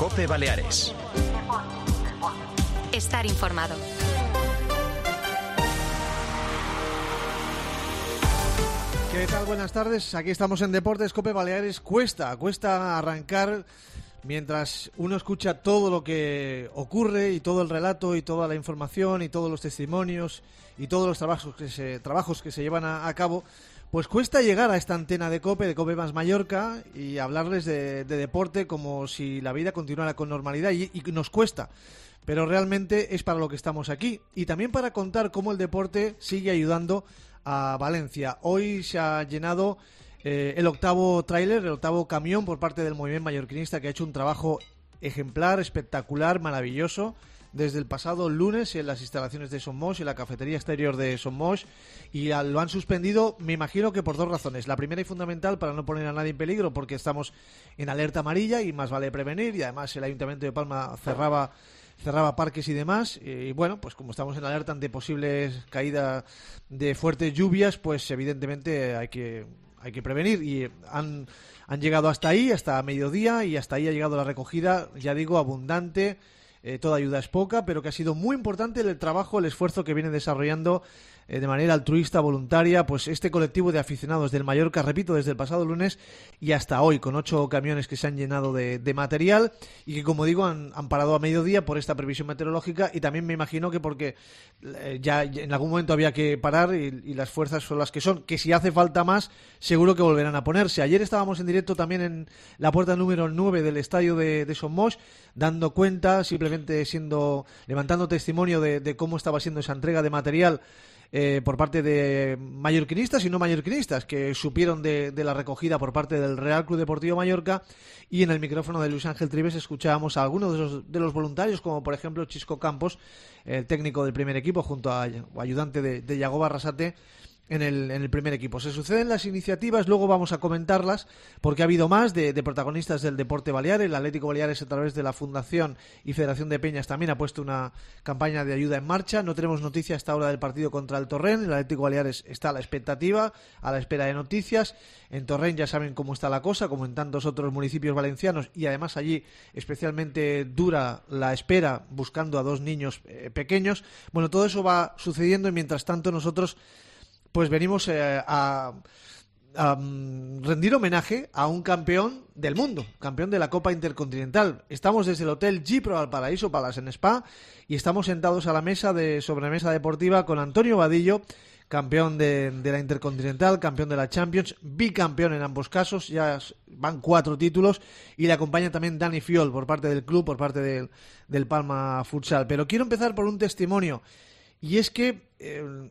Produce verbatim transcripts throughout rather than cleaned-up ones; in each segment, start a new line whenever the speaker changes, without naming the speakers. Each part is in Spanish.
COPE Baleares.
Estar informado.
¿Qué tal? Buenas tardes. Aquí estamos en Deportes COPE Baleares. Cuesta, cuesta arrancar mientras uno escucha todo lo que ocurre y todo el relato y toda la información y todos los testimonios y todos los trabajos que se, trabajos que se llevan a, a cabo. Pues cuesta llegar a esta antena de COPE, de COPE más Mallorca, y hablarles de, de deporte como si la vida continuara con normalidad, y, y nos cuesta. Pero realmente es para lo que estamos aquí. Y también para contar cómo el deporte sigue ayudando a Valencia. Hoy se ha llenado eh, el octavo tráiler, el octavo camión por parte del movimiento mallorquinista, que ha hecho un trabajo ejemplar, espectacular, maravilloso, desde el pasado lunes en las instalaciones de Son Moix, en la cafetería exterior de Son Moix, y lo han suspendido, me imagino que por dos razones. La primera y fundamental, para no poner a nadie en peligro, porque estamos en alerta amarilla y más vale prevenir, y además el Ayuntamiento de Palma cerraba cerraba parques y demás, y bueno, pues como estamos en alerta ante posibles caídas de fuertes lluvias, pues evidentemente hay que hay que prevenir, y han, han llegado hasta ahí, hasta mediodía, y hasta ahí ha llegado la recogida, ya digo, abundante. Eh, toda ayuda es poca, pero que ha sido muy importante el trabajo, el esfuerzo que viene desarrollando eh, de manera altruista, voluntaria, pues este colectivo de aficionados del Mallorca, repito, desde el pasado lunes y hasta hoy, con ocho camiones que se han llenado de, de material, y que, como digo, han, han parado a mediodía por esta previsión meteorológica, y también me imagino que porque eh, ya en algún momento había que parar, y, y las fuerzas son las que son, que si hace falta más, seguro que volverán a ponerse. Ayer estábamos en directo también en la puerta número nueve del estadio de, de Son Moix, dando cuenta, simplemente siendo levantando testimonio de, de cómo estaba siendo esa entrega de material eh, por parte de mallorquinistas y no mallorquinistas, que supieron de, de la recogida por parte del Real Club Deportivo Mallorca. Y en el micrófono de Luis Ángel Trives escuchábamos a algunos de los, de los voluntarios, como por ejemplo Chisco Campos, el técnico del primer equipo, junto a o ayudante de, de Yagoba Arrasate, En el, en el primer equipo. Se suceden las iniciativas, luego vamos a comentarlas, porque ha habido más de, de protagonistas del deporte balear. El Atlético Baleares, a través de la Fundación y Federación de Peñas, también ha puesto una campaña de ayuda en marcha. No tenemos noticia hasta ahora del partido contra el Torrent. El Atlético Baleares está a la expectativa, a la espera de noticias. En Torrent ya saben cómo está la cosa, como en tantos otros municipios valencianos, y además allí especialmente dura la espera, buscando a dos niños eh, pequeños. Bueno, todo eso va sucediendo, y mientras tanto nosotros pues venimos eh, a, a um, rendir homenaje a un campeón del mundo, campeón de la Copa Intercontinental. Estamos desde el Hotel Gipro Valparaíso Palace en Spa, y estamos sentados a la mesa de sobremesa deportiva con Antonio Vadillo, campeón de, de la Intercontinental, campeón de la Champions, bicampeón en ambos casos, ya van cuatro títulos, y le acompaña también Dani Fiol por parte del club, por parte del, del Palma Futsal. Pero quiero empezar por un testimonio, y es que Eh,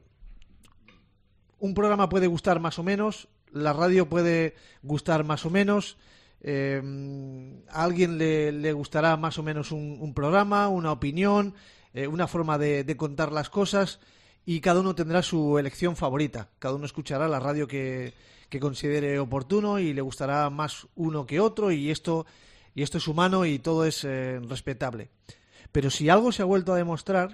un programa puede gustar más o menos, la radio puede gustar más o menos, eh, a alguien le, le gustará más o menos un, un programa, una opinión, eh, una forma de, de contar las cosas, y cada uno tendrá su elección favorita. Cada uno escuchará la radio que, que considere oportuno, y le gustará más uno que otro, y esto, y esto es humano, y todo es eh, respetable. Pero si algo se ha vuelto a demostrar,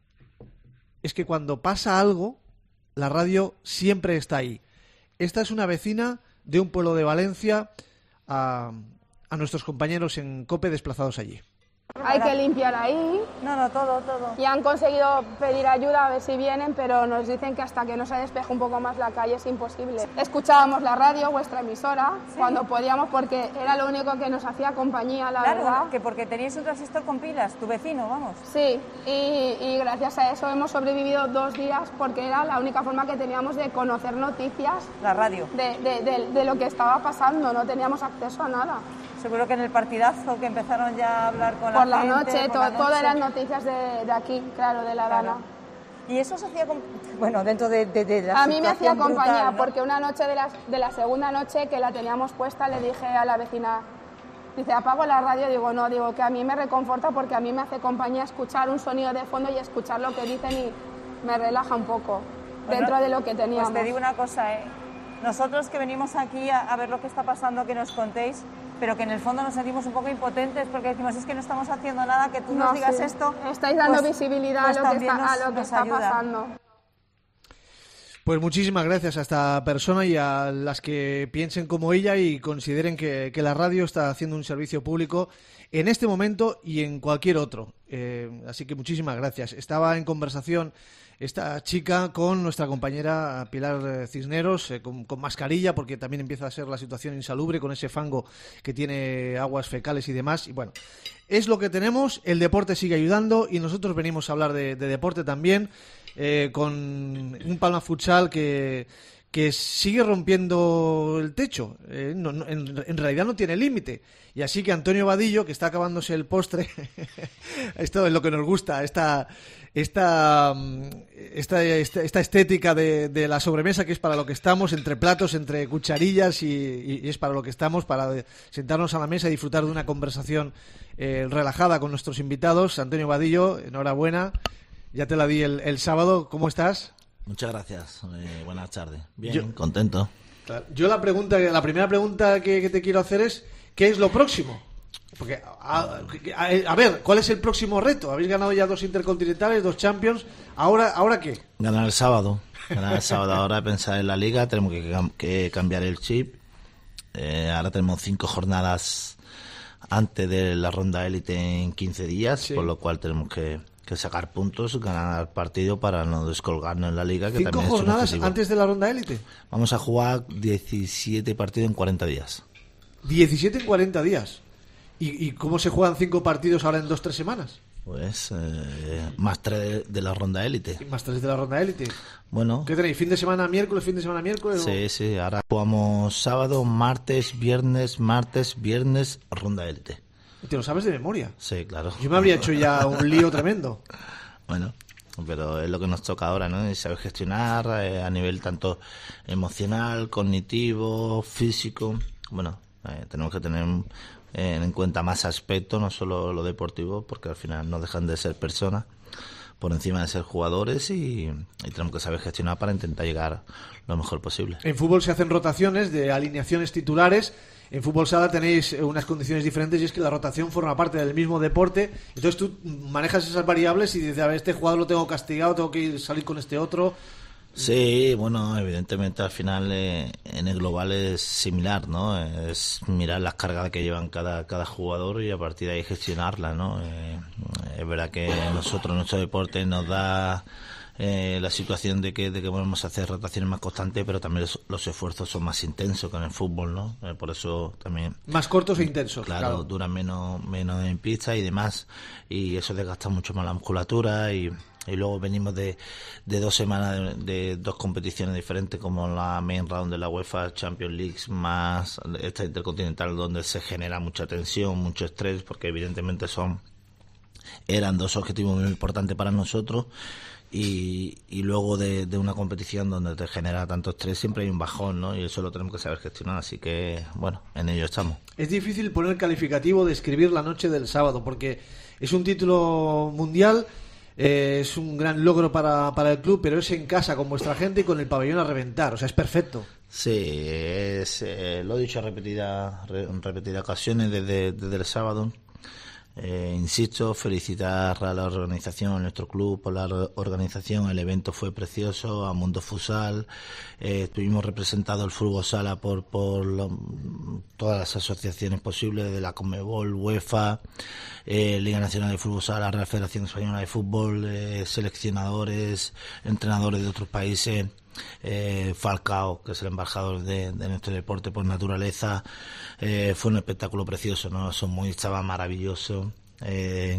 es que cuando pasa algo, la radio siempre está ahí. Esta es una vecina de un pueblo de Valencia, a, a nuestros compañeros en COPE desplazados allí.
Hay que limpiar ahí.
No, no, todo, todo.
Y han conseguido pedir ayuda a ver si vienen, pero nos dicen que hasta que no se despeje un poco más la calle es imposible. Escuchábamos la radio, vuestra emisora, ¿sí?, cuando podíamos, porque era lo único que nos hacía compañía, la
claro,
verdad.
Que porque teníais un transistor con pilas, tu vecino, vamos.
Sí, y, y gracias a eso hemos sobrevivido dos días, porque era la única forma que teníamos de conocer noticias.
La radio.
De, de, de, de lo que estaba pasando, no teníamos acceso a nada.
Seguro que en el partidazo que empezaron ya a hablar con
por
la,
la
gente...
Noche,
por
to,
la noche,
todo eran noticias de, de aquí, claro, de La Dana.
Claro. Y eso se hacía, con, bueno, dentro de, de, de la
A mí me hacía compañía,
brutal, ¿no?
Porque una noche de la, de la segunda noche que la teníamos puesta, le dije a la vecina, dice, apago la radio, digo, no, digo, que a mí me reconforta, porque a mí me hace compañía escuchar un sonido de fondo y escuchar lo que dicen, y me relaja un poco, bueno, dentro de lo que teníamos.
Pues te digo una cosa, ¿eh? Nosotros que venimos aquí a, a ver lo que está pasando, que nos contéis, pero que en el fondo nos sentimos un poco impotentes, porque decimos, es que no estamos haciendo nada, que tú
no,
nos digas
sí.
esto.
Estáis dando
pues,
visibilidad
pues
a lo que está,
nos,
a lo que está pasando.
Pues muchísimas gracias a esta persona y a las que piensen como ella y consideren que, que la radio está haciendo un servicio público en este momento y en cualquier otro. Eh, así que muchísimas gracias. Estaba en conversación esta chica con nuestra compañera Pilar Cisneros, eh, con, con mascarilla, porque también empieza a ser la situación insalubre con ese fango que tiene aguas fecales y demás. Y bueno, es lo que tenemos, el deporte sigue ayudando y nosotros venimos a hablar de, de deporte también, eh, con un Palma Futsal que... que sigue rompiendo el techo, eh, no, no, en, en realidad no tiene límite. Y así que Antonio Vadillo, que está acabándose el postre, esto es lo que nos gusta, esta, esta, esta, esta, esta estética de, de la sobremesa, que es para lo que estamos, entre platos, entre cucharillas, y, y, y es para lo que estamos, para sentarnos a la mesa y disfrutar de una conversación eh, relajada con nuestros invitados. Antonio Vadillo, enhorabuena, ya te la di el, el sábado, ¿cómo estás?
Muchas gracias, eh, buenas tardes. Bien,
yo,
contento.
Yo la pregunta, la primera pregunta que, que te quiero hacer es, ¿qué es lo próximo? Porque, a, a, a ver, ¿cuál es el próximo reto? Habéis ganado ya dos Intercontinentales, dos Champions, ¿ahora ahora qué?
Ganar el sábado, ganar el sábado. Ahora pensar en la Liga, tenemos que, que cambiar el chip. Eh, ahora tenemos cinco jornadas antes de la ronda élite en quince días, sí. Por lo cual tenemos que... que sacar puntos, ganar partido para no descolgarnos en la Liga. Que
¿Cinco
también
jornadas
es
antes de la ronda élite?
Vamos a jugar diecisiete partidos en cuarenta días.
diecisiete en cuarenta días. ¿Y, y cómo se juegan cinco partidos ahora en dos, tres semanas?
Pues eh, más tres de la ronda élite.
¿Y más tres de la ronda élite?
Bueno.
¿Qué tenéis? ¿Fin de semana miércoles, fin de semana miércoles?
Sí,
o...
sí. Ahora jugamos sábado, martes, viernes, martes, viernes, ronda élite.
¿Te lo sabes de memoria?
Sí, claro.
Yo me habría hecho ya un lío tremendo.
Bueno, pero es lo que nos toca ahora, ¿no? Y saber gestionar eh, a nivel tanto emocional, cognitivo, físico. Bueno, eh, tenemos que tener eh, en cuenta más aspectos, no solo lo deportivo, porque al final no dejan de ser personas por encima de ser jugadores y, y tenemos que saber gestionar para intentar llegar lo mejor posible.
En fútbol se hacen rotaciones de alineaciones titulares. En fútbol sala tenéis unas condiciones diferentes y es que la rotación forma parte del mismo deporte. Entonces tú manejas esas variables y dices, a ver, este jugador lo tengo castigado, tengo que ir, salir con este otro.
Sí, bueno, evidentemente al final eh, en el global es similar, ¿no? Es mirar las cargas que llevan cada cada jugador y a partir de ahí gestionarlas, ¿no? Eh, es verdad que nosotros, nuestro deporte nos da... Eh, la situación de que de que podemos hacer rotaciones más constantes, pero también los, los esfuerzos son más intensos que en el fútbol, ¿no? Eh, por eso también...
Más cortos e intensos.
Claro,
claro.
Duran menos, menos en pista y demás, y eso desgasta mucho más la musculatura y... Y luego venimos de, de dos semanas de, de dos competiciones diferentes, como la main round de la UEFA Champions League, más esta intercontinental, donde se genera mucha tensión, mucho estrés, porque evidentemente son eran dos objetivos muy importantes para nosotros. Y, y luego de, de una competición donde te genera tanto estrés, siempre hay un bajón, ¿no? Y eso lo tenemos que saber gestionar, así que, bueno, en ello estamos.
Es difícil poner el calificativo de escribir la noche del sábado, porque es un título mundial... Eh, es un gran logro para, para el club, pero es en casa con vuestra gente y con el pabellón a reventar, o sea, es perfecto.
Sí, es, eh, lo he dicho en repetidas re, repetida ocasiones desde, desde el sábado. Eh, insisto, felicitar a la organización, a nuestro club por la organización. El evento fue precioso, a Mundo Futsal. Eh, estuvimos representados el fútbol sala por, por lo, todas las asociaciones posibles, de la Conmebol, UEFA, eh, Liga Nacional de Fútbol Sala, Real Federación Española de Fútbol, eh, seleccionadores, entrenadores de otros países. Eh, Falcao, que es el embajador de, de nuestro deporte por naturaleza. Eh, fue un espectáculo precioso, ¿no? Son muy, estaba maravilloso. Eh,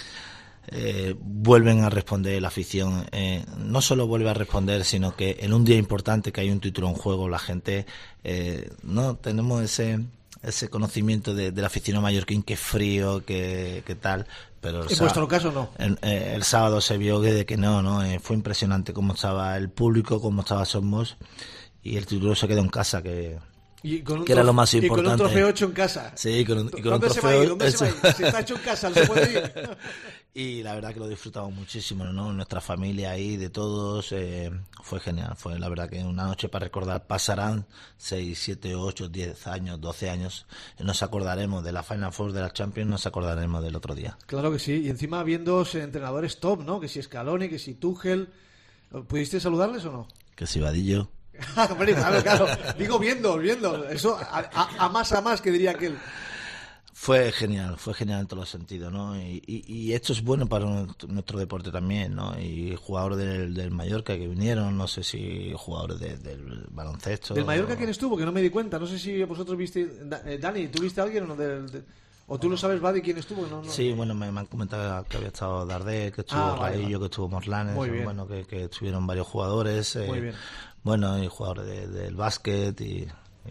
eh, vuelven a responder la afición. Eh, no solo vuelve a responder, sino que en un día importante que hay un título en juego, la gente, eh, no tenemos ese ese conocimiento de, del aficionado mallorquín, que es frío, que, que tal. Pero
en
sábado,
vuestro caso no.
El, eh, el sábado se vio que, de que no, no eh, fue impresionante cómo estaba el público, cómo estaba Somos, y el título se quedó en casa, que,
y con un
que era lo más importante.
Y con un trofeo hecho en casa.
Sí, con un, y con
¿Dónde
un
trofeo. Se va a ir? ¿Dónde
eso.
se va a ir? Si está hecho en casa, no se puede ir.
Y la verdad que lo disfrutamos muchísimo, ¿no? Nuestra familia ahí, de todos, eh, fue genial. Fue la verdad que una noche para recordar. Pasarán seis, siete, ocho, diez años, doce años. Y nos acordaremos de la Final Four de la Champions, nos acordaremos del otro día.
Claro que sí. Y encima habiendo entrenadores top, ¿no? Que si Scaloni, que si Tuchel. ¿Pudiste saludarles o no?
Que si Vadillo.
Hombre, claro, claro. Digo viendo, viendo. Eso a, a, a más a más, que diría aquel.
Fue genial, fue genial en todos los sentidos, ¿no? Y, y, y esto es bueno para nuestro deporte también, ¿no? Y jugadores del, del Mallorca que vinieron, no sé si jugadores de, del baloncesto.
¿Del Mallorca quién estuvo? Que no me di cuenta. No sé si vosotros viste... Dani, ¿tú viste a alguien o no? Del, de, ¿O tú lo sabes, Badi, quién estuvo? No, no.
Sí, bueno, me, me han comentado que había estado Dardé, que estuvo ah, vale, Raillo, vale. que estuvo Morlanes, bueno, que, que estuvieron varios jugadores.
Muy
eh,
bien.
Bueno, y jugadores de, del básquet y...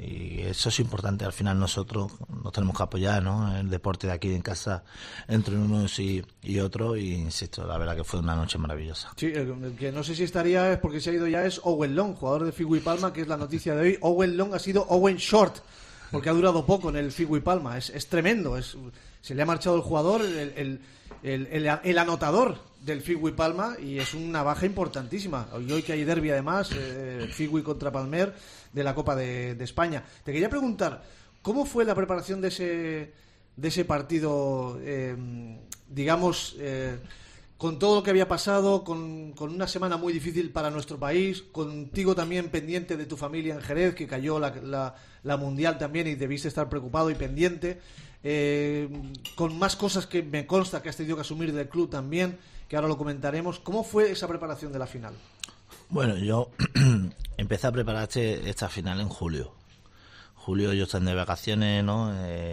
Y eso es importante. Al final nosotros nos tenemos que apoyar, ¿no? El deporte de aquí en casa entre unos y, y otros. Y insisto, la verdad que fue una noche maravillosa.
Sí, el que no sé si estaría es porque se ha ido ya es Owen Long, jugador de Figui Palma, que es la noticia de hoy. Owen Long ha sido Owen Short, porque ha durado poco en el Figui Palma. Es, es tremendo. Es, se le ha marchado el jugador, el, el, el, el, el anotador del Figui Palma, y es una baja importantísima. Y hoy que hay derbi además, eh, Figui contra Palmer, de la Copa de, de España. Te quería preguntar, ¿cómo fue la preparación de ese de ese partido, eh, digamos, eh, con todo lo que había pasado, con, con una semana muy difícil para nuestro país, contigo también pendiente de tu familia en Jerez, que cayó la, la, la Mundial también y debiste estar preocupado y pendiente, eh, con más cosas que me consta que has tenido que asumir del club también, que ahora lo comentaremos? ¿Cómo fue esa preparación de la final?
Bueno, yo empecé a preparar este, esta final en julio. Julio yo estoy de vacaciones, ¿no?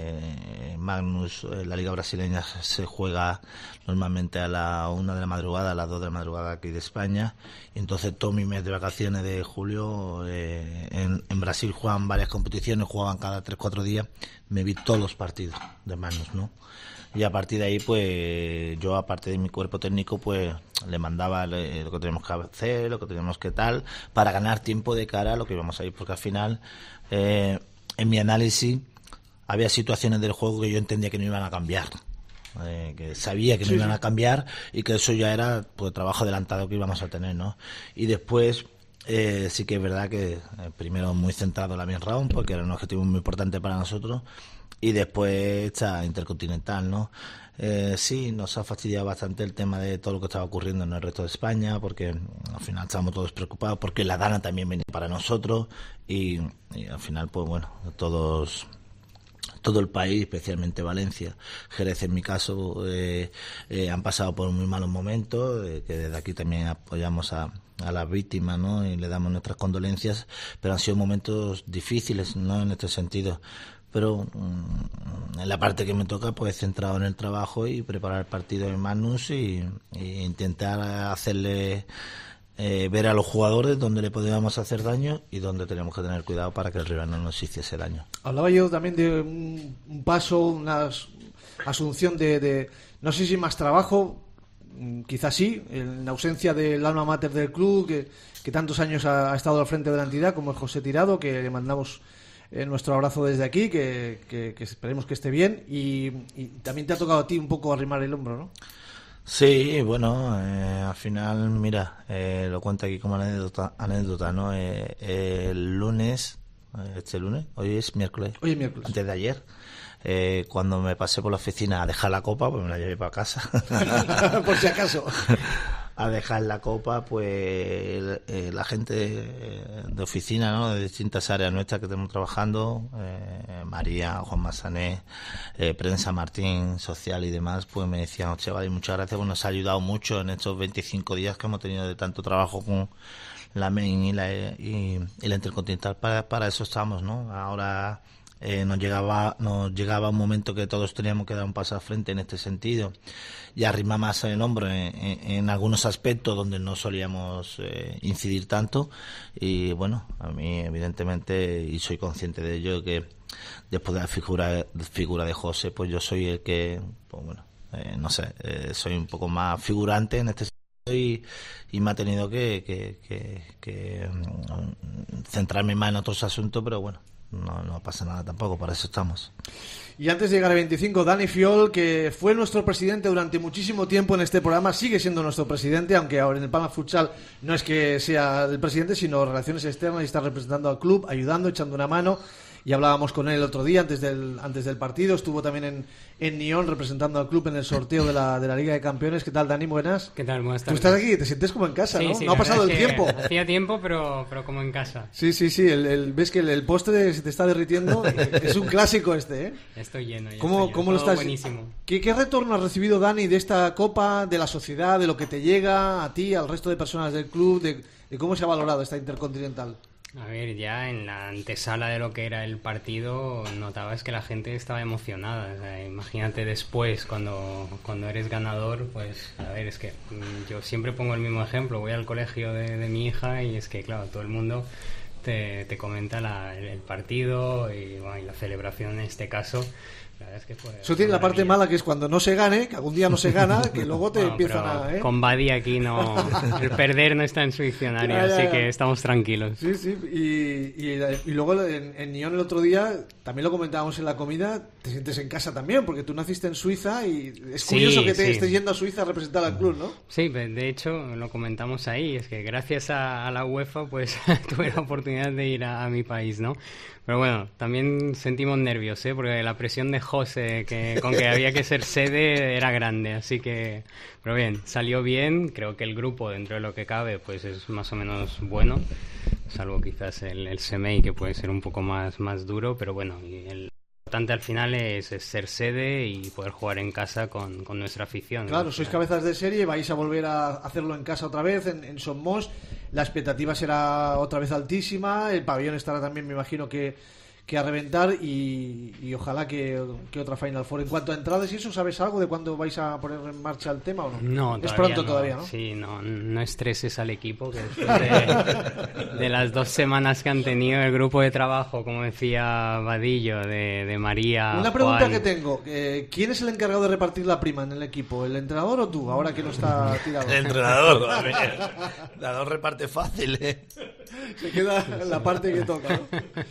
Eh, Magnus, eh, la Liga Brasileña se juega normalmente a la una de la madrugada, a las dos de la madrugada aquí de España. Y entonces todo mi mes de vacaciones de julio, eh, en, en Brasil juegan varias competiciones, jugaban cada tres cuatro días. Me vi todos los partidos de Magnus, ¿no? Y a partir de ahí, pues, yo, aparte de mi cuerpo técnico, pues, le mandaba le, lo que teníamos que hacer, lo que teníamos que tal, para ganar tiempo de cara a lo que íbamos a ir, porque al final, eh, en mi análisis, había situaciones del juego que yo entendía que no iban a cambiar, eh, que sabía que no sí, iban sí. a cambiar, y que eso ya era, pues, trabajo adelantado que íbamos a tener, ¿no? Y después, eh, sí que es verdad que, eh, primero, muy centrado en la main round, porque era un objetivo muy importante para nosotros, y después esta Intercontinental, ¿no? Eh, sí, nos ha fastidiado bastante el tema de todo lo que estaba ocurriendo en el resto de España, porque al final estábamos todos preocupados, porque la Dana también venía para nosotros, y, y al final, pues bueno, todos... todo el país, especialmente Valencia, Jerez en mi caso, eh, eh, han pasado por muy malos momentos, eh, que desde aquí también apoyamos a, a las víctimas, ¿no? Y le damos nuestras condolencias, pero han sido momentos difíciles, ¿no? En este sentido. Pero mmm, en la parte que me toca, pues centrado en el trabajo y preparar el partido en Magnus y, y intentar hacerle eh, ver a los jugadores dónde le podíamos hacer daño y dónde tenemos que tener cuidado para que el rival no nos hiciese daño.
Hablaba yo también de un, un paso, una asunción de, de, no sé si más trabajo, quizás sí, en ausencia del alma mater del club, que, que tantos años ha, ha estado al frente de la entidad, como es José Tirado, que le mandamos eh, nuestro abrazo desde aquí, que, que, que esperemos que esté bien, y, y también te ha tocado a ti un poco arrimar el hombro, ¿no?
Sí, bueno, eh, al final, mira, eh, lo cuento aquí como anécdota, anécdota ¿no? Eh, eh, el lunes, este lunes, hoy es miércoles,
hoy es miércoles,
antes de ayer, eh, cuando me pasé por la oficina a dejar la copa, pues me la llevé para casa.
Por si acaso.
A dejar la copa, pues eh, la gente de, de oficina, ¿no? De distintas áreas nuestras que estamos trabajando, eh, María, Juan Massané, eh, Prensa Martín, Social y demás, pues me decían, hostia, vale, muchas gracias, pues nos ha ayudado mucho en estos veinticinco días que hemos tenido de tanto trabajo con la Main y la, y, y la Intercontinental, para, para eso estamos, ¿no? Ahora eh, nos llegaba nos llegaba un momento que todos teníamos que dar un paso al frente en este sentido y arrimar más el hombro en, en, en algunos aspectos donde no solíamos eh, incidir tanto, y bueno, a mí evidentemente, y soy consciente de ello, que después de la figura, figura de José, pues yo soy el que, pues bueno, eh, no sé, eh, soy un poco más figurante en este sentido. Y, y me ha tenido que, que, que, que um, centrarme más en otros asuntos, pero bueno, no, no pasa nada tampoco, para eso estamos.
Y antes de llegar al veinticinco, Dani Fiol, que fue nuestro presidente durante muchísimo tiempo en este programa, sigue siendo nuestro presidente, aunque ahora en el Palma Futsal no es que sea el presidente, sino relaciones externas, y está representando al club, ayudando, echando una mano. y hablábamos con él el otro día antes del antes del partido. Estuvo también en, en Nyon representando al club en el sorteo de la, de la Liga de Campeones. ¿Qué tal, Dani? Buenas.
¿Qué tal? Buenas tardes.
Tú estás aquí y te sientes como en casa,
sí,
¿no?
Sí,
no ha pasado el tiempo.
Hacía tiempo, pero, pero como en casa.
Sí, sí, sí. El, el, ves que el, el postre se te está derritiendo. Es un clásico este, ¿eh?
Estoy lleno. Ya
¿Cómo,
estoy
¿cómo
lleno.
lo estás?
Buenísimo.
¿Qué, ¿Qué retorno has recibido, Dani, de esta Copa, de la sociedad, de lo que te llega a ti, al resto de personas del club, de, de cómo se ha valorado esta Intercontinental?
A ver, ya en la antesala de lo que era el partido notabas que la gente estaba emocionada. O sea, imagínate después, cuando, cuando eres ganador, pues a ver, es que yo siempre pongo el mismo ejemplo. Voy al colegio de, de mi hija y es que, claro, todo el mundo te, te comenta la, el partido y, bueno, y la celebración en este caso. La verdad es que fue
Eso tiene la parte mala, que es cuando no se gane, que algún día no se gana, que luego te
bueno,
empiezan a... ¿eh?
Con Badi aquí no... El perder no está en su diccionario, ya, ya, ya. Así que estamos tranquilos.
Sí, sí. Y, y, y luego en, en Nyon el otro día, también lo comentábamos en la comida, te sientes en casa también, porque tú naciste en Suiza y es curioso sí, que te sí. estés yendo a Suiza a representar al club, ¿no?
Sí, de hecho lo comentamos ahí, es que gracias a, a la UEFA pues tuve la oportunidad de ir a, a mi país, ¿no? Pero bueno, también sentimos nervios, ¿eh? Porque la presión de José que, con que había que ser sede era grande, así que... Pero bien, salió bien, creo que el grupo dentro de lo que cabe pues es más o menos bueno, salvo quizás el, el S M E I que puede ser un poco más, más duro, pero bueno, y el... Lo importante al final es, es ser sede y poder jugar en casa con, con nuestra afición.
Claro,
¿no?
sois cabezas de serie, vais a volver a hacerlo en casa otra vez, en, en Somos. La expectativa será otra vez altísima, el pabellón estará también, me imagino que, que a reventar y, y ojalá que, que otra Final Four. En cuanto a entradas y eso, ¿sabes algo de cuándo vais a poner en marcha el tema o no?
No,
es pronto
no.
todavía, ¿no?
Sí, no, no estreses al equipo, que después de, de las dos semanas que han tenido el grupo de trabajo, como decía Vadillo, de, de María,
Una pregunta
Juan...
que tengo, eh, ¿quién es el encargado de repartir la prima en el equipo? ¿El entrenador o tú? Ahora que no está tirado.
El entrenador, a ver, el entrenador reparte fácil, ¿eh?
Se queda la parte que toca, ¿no?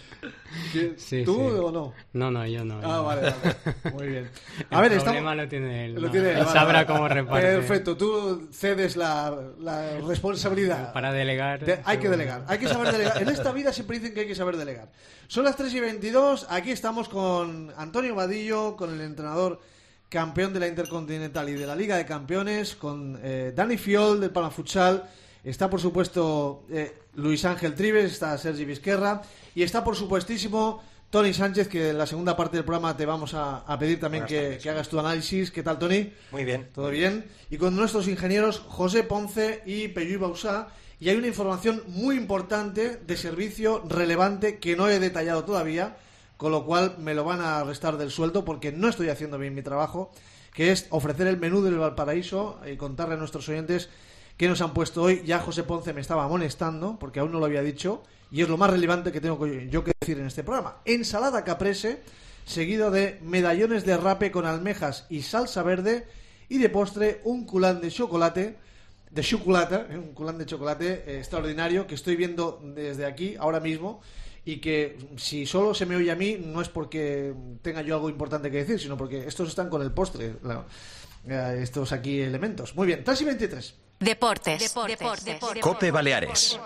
Sí,
¿Tú
sí.
o no?
No, no, yo no.
Ah,
yo
vale,
no.
vale. Muy bien. A
el
ver,
problema
estamos...
lo tiene él.
Lo
no.
tiene él,
Él
vale,
sabrá
vale.
cómo reparte.
Perfecto, tú cedes la, la responsabilidad.
Para delegar.
De, hay que delegar, hay que saber delegar. En esta vida siempre dicen que hay que saber delegar. Son las tres y veintidós, aquí estamos con Antonio Vadillo, con el entrenador campeón de la Intercontinental y de la Liga de Campeones, con eh, Dani Fiol del Palma Futsal. Está, por supuesto, eh, Luis Ángel Trives, está Sergi Vizquerra y está, por supuestísimo, Toni Sánchez, que en la segunda parte del programa te vamos a, a pedir también que, que hagas tu análisis. ¿Qué tal, Toni?
Muy bien.
¿Todo bien? Y con nuestros ingenieros José Ponce y Pelluy Bausá. Y hay una información muy importante de servicio relevante que no he detallado todavía, con lo cual me lo van a restar del sueldo porque no estoy haciendo bien mi trabajo, que es ofrecer el menú del Valparaíso y contarle a nuestros oyentes qué nos han puesto hoy. Ya José Ponce me estaba amonestando porque aún no lo había dicho y es lo más relevante que tengo yo que decir en este programa. Ensalada caprese, seguido de medallones de rape con almejas y salsa verde, y de postre un culán de chocolate, de chocolate, un culán de chocolate eh, extraordinario que estoy viendo desde aquí ahora mismo, y que si solo se me oye a mí no es porque tenga yo algo importante que decir, sino porque estos están con el postre, la, eh, estos aquí elementos. Muy bien, tres y veintitrés.
Deportes. Deportes. Deportes. Deportes.
Cope Baleares.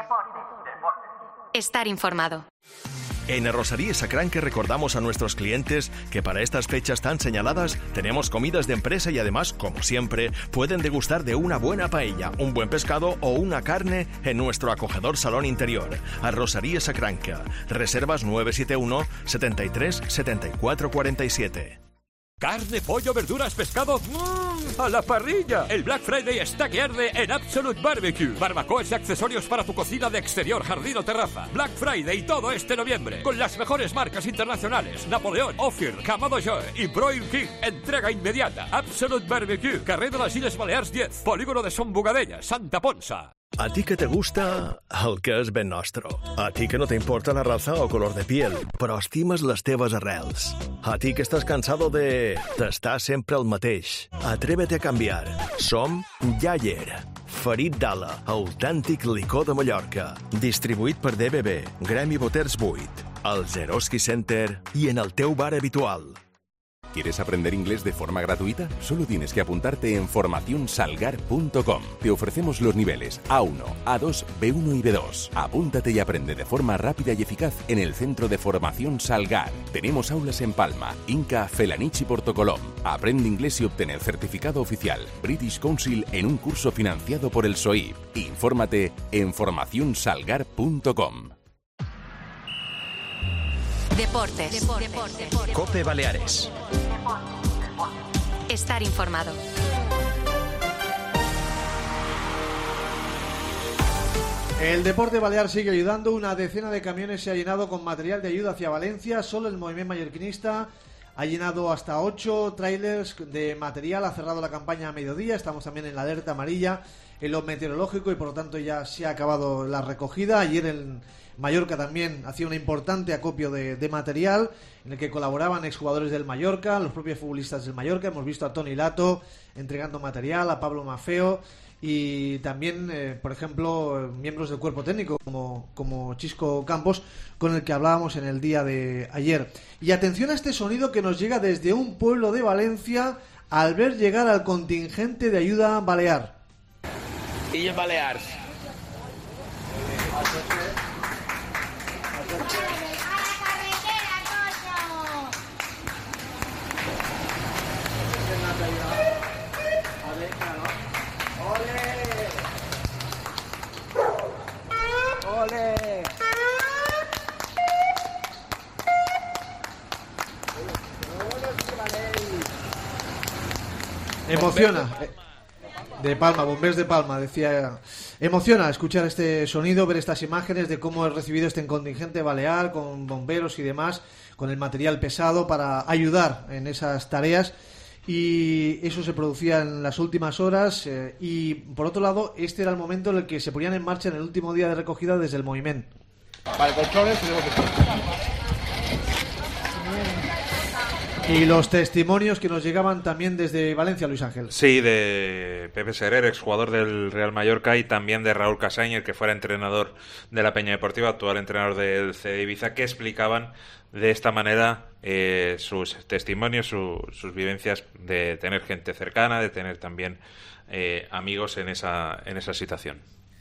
Estar informado.
En Arrocería Sacranque recordamos a nuestros clientes que para estas fechas tan señaladas tenemos comidas de empresa y además, como siempre, pueden degustar de una buena paella, un buen pescado o una carne en nuestro acogedor salón interior. Arrocería Sacranque. Reservas nueve siete uno, setenta y tres, setenta y cuatro cuarenta y siete.
Carne, pollo, verduras, pescado, ¡mmm! ¡A la parrilla! El Black Friday está que arde en Absolute Barbecue. Barbacoas y accesorios para tu cocina de exterior, jardín o terraza. Black Friday todo este noviembre. Con las mejores marcas internacionales. Napoleón, Ophir, Camado Joe y Broil King. Entrega inmediata. Absolute Barbecue. Carrer de les Illes Balears diez. Polígono de Son Bogadella, Santa Ponsa.
A ti que te gusta el que és ben nostre. A ti que no te importa la raza o color de piel, però estimes les teves arrels. A ti que estàs cansado de tastar sempre el mateix. Atrévete a canviar. Som Jayer. Ferit d'Ala, autèntic licor de Mallorca. Distribuït per D B B, Gremi Boters vuit, al Zeroski Center i en el teu bar habitual.
¿Quieres aprender inglés de forma gratuita? Solo tienes que apuntarte en formación salgar punto com. Te ofrecemos los niveles A uno, A dos, B uno y B dos. Apúntate y aprende de forma rápida y eficaz en el Centro de Formación Salgar. Tenemos aulas en Palma, Inca, Felanich y Portocolom. Aprende inglés y obtén el certificado oficial British Council en un curso financiado por el S O I P. Infórmate en formación salgar punto com.
Deportes. Deportes.
COPE Baleares.
Estar informado.
El deporte balear sigue ayudando. Una decena de camiones se ha llenado con material de ayuda hacia Valencia. Solo el movimiento mallorquinista ha llenado hasta ocho trailers de material. Ha cerrado la campaña a mediodía. Estamos también en la alerta amarilla en lo meteorológico y por lo tanto ya se ha acabado la recogida. Ayer en Mallorca también hacía un importante acopio de, de material en el que colaboraban exjugadores del Mallorca, los propios futbolistas del Mallorca. Hemos visto a Toni Lato entregando material, a Pablo Maffeo y también, eh, por ejemplo, miembros del cuerpo técnico como, como Chisco Campos, con el que hablábamos en el día de ayer. Y atención a este sonido que nos llega desde un pueblo de Valencia al ver llegar al contingente de ayuda balear.
Illes Balears.
¡Ole! Emociona. De Palma, Bombers de Palma, decía. Emociona escuchar este sonido, ver estas imágenes de cómo he recibido este contingente balear con bomberos y demás, con el material pesado para ayudar en esas tareas. Y eso se producía en las últimas horas. Eh, y por otro lado, este era el momento en el que se ponían en marcha en el último día de recogida desde el movimiento.
Para controles tenemos que...
Y los testimonios que nos llegaban también desde Valencia, Luis Ángel.
Sí, de Pepe Serer, exjugador del Real Mallorca, y también de Raúl Casañer, que fuera entrenador de la Peña Deportiva, actual entrenador del C D Ibiza, que explicaban de esta manera eh, sus testimonios, su, sus vivencias de tener gente cercana, de tener también eh, amigos en esa, en esa situación.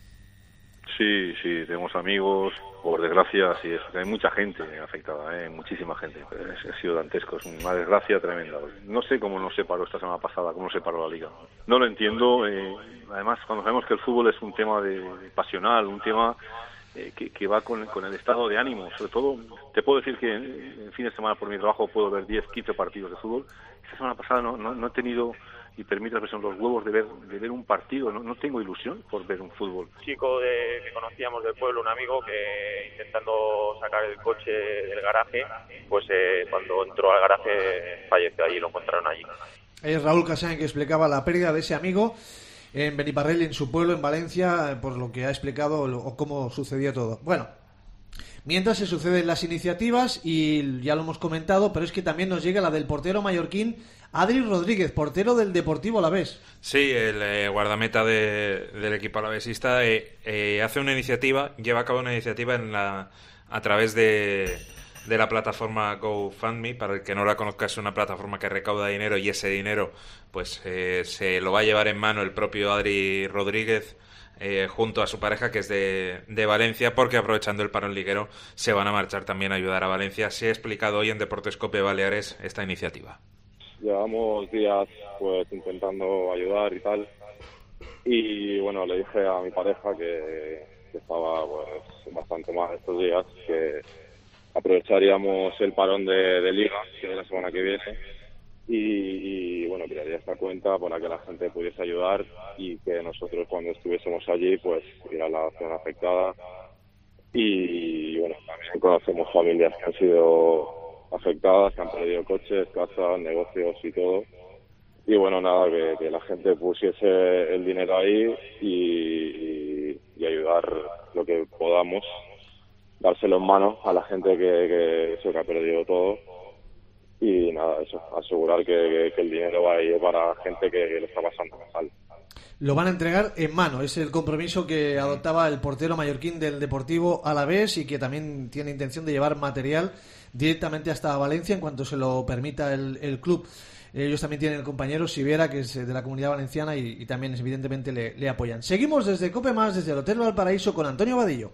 Sí, sí, tenemos amigos, por desgracia, sí, es, hay mucha gente afectada, ¿eh? Muchísima gente. Es, ha sido dantesco, es una desgracia tremenda. No sé cómo nos separó esta semana pasada, cómo nos separó la liga. No lo entiendo, eh, además cuando sabemos que el fútbol es un tema de, de pasional, un tema eh, que, que va con, con el estado de ánimo. Sobre todo, te puedo decir que en, en fin de semana por mi trabajo puedo ver diez, quince partidos de fútbol. Esta semana pasada no, no, no he tenido... y permite la presión los huevos de ver de ver un partido, no, no tengo ilusión por ver un fútbol.
Un chico de, que conocíamos del pueblo, un amigo que intentando sacar el coche del garaje, pues eh, cuando entró al garaje falleció allí, lo encontraron allí.
Es Raúl Casán que explicaba la pérdida de ese amigo en Beniparrell, en su pueblo, en Valencia, por lo que ha explicado o cómo sucedió todo. Bueno, mientras se suceden las iniciativas, y ya lo hemos comentado, pero es que también nos llega la del portero mallorquín Adri Rodríguez, portero del Deportivo Alavés.
Sí, el eh, guardameta de, del equipo alavesista eh, eh, hace una iniciativa, lleva a cabo una iniciativa en la, a través de, de la plataforma GoFundMe. Para el que no la conozca, es una plataforma que recauda dinero y ese dinero pues eh, se lo va a llevar en mano el propio Adri Rodríguez, Eh, junto a su pareja, que es de, de Valencia, porque aprovechando el parón liguero se van a marchar también a ayudar a Valencia. Se ha explicado hoy en Deportes COPE Baleares esta iniciativa.
Llevamos días pues intentando ayudar y tal, y bueno, le dije a mi pareja que, que estaba pues bastante mal estos días, que aprovecharíamos el parón de, de liga, que es la semana que viene, y, y bueno, crearía esta cuenta para que la gente pudiese ayudar y que nosotros cuando estuviésemos allí pues ir a la zona afectada. Y bueno, también conocemos familias que han sido afectadas, que han perdido coches, casas, negocios y todo. Y bueno, nada, que, que la gente pusiese el dinero ahí y, y, y ayudar lo que podamos, dárselo en mano a la gente que, que, eso, que ha perdido todo. Y nada, eso, asegurar que, que, que el dinero va ahí para gente que, que lo está pasando mal.
lo van a entregar en mano. Es el compromiso que adoptaba el portero mallorquín del Deportivo Alavés y que también tiene intención de llevar material directamente hasta Valencia en cuanto se lo permita el, el club. Ellos también tienen el compañero Siviera, que es de la Comunidad Valenciana, y, y también evidentemente le, le apoyan. Seguimos desde Cope Más, desde el Hotel Valparaíso, con Antonio Vadillo.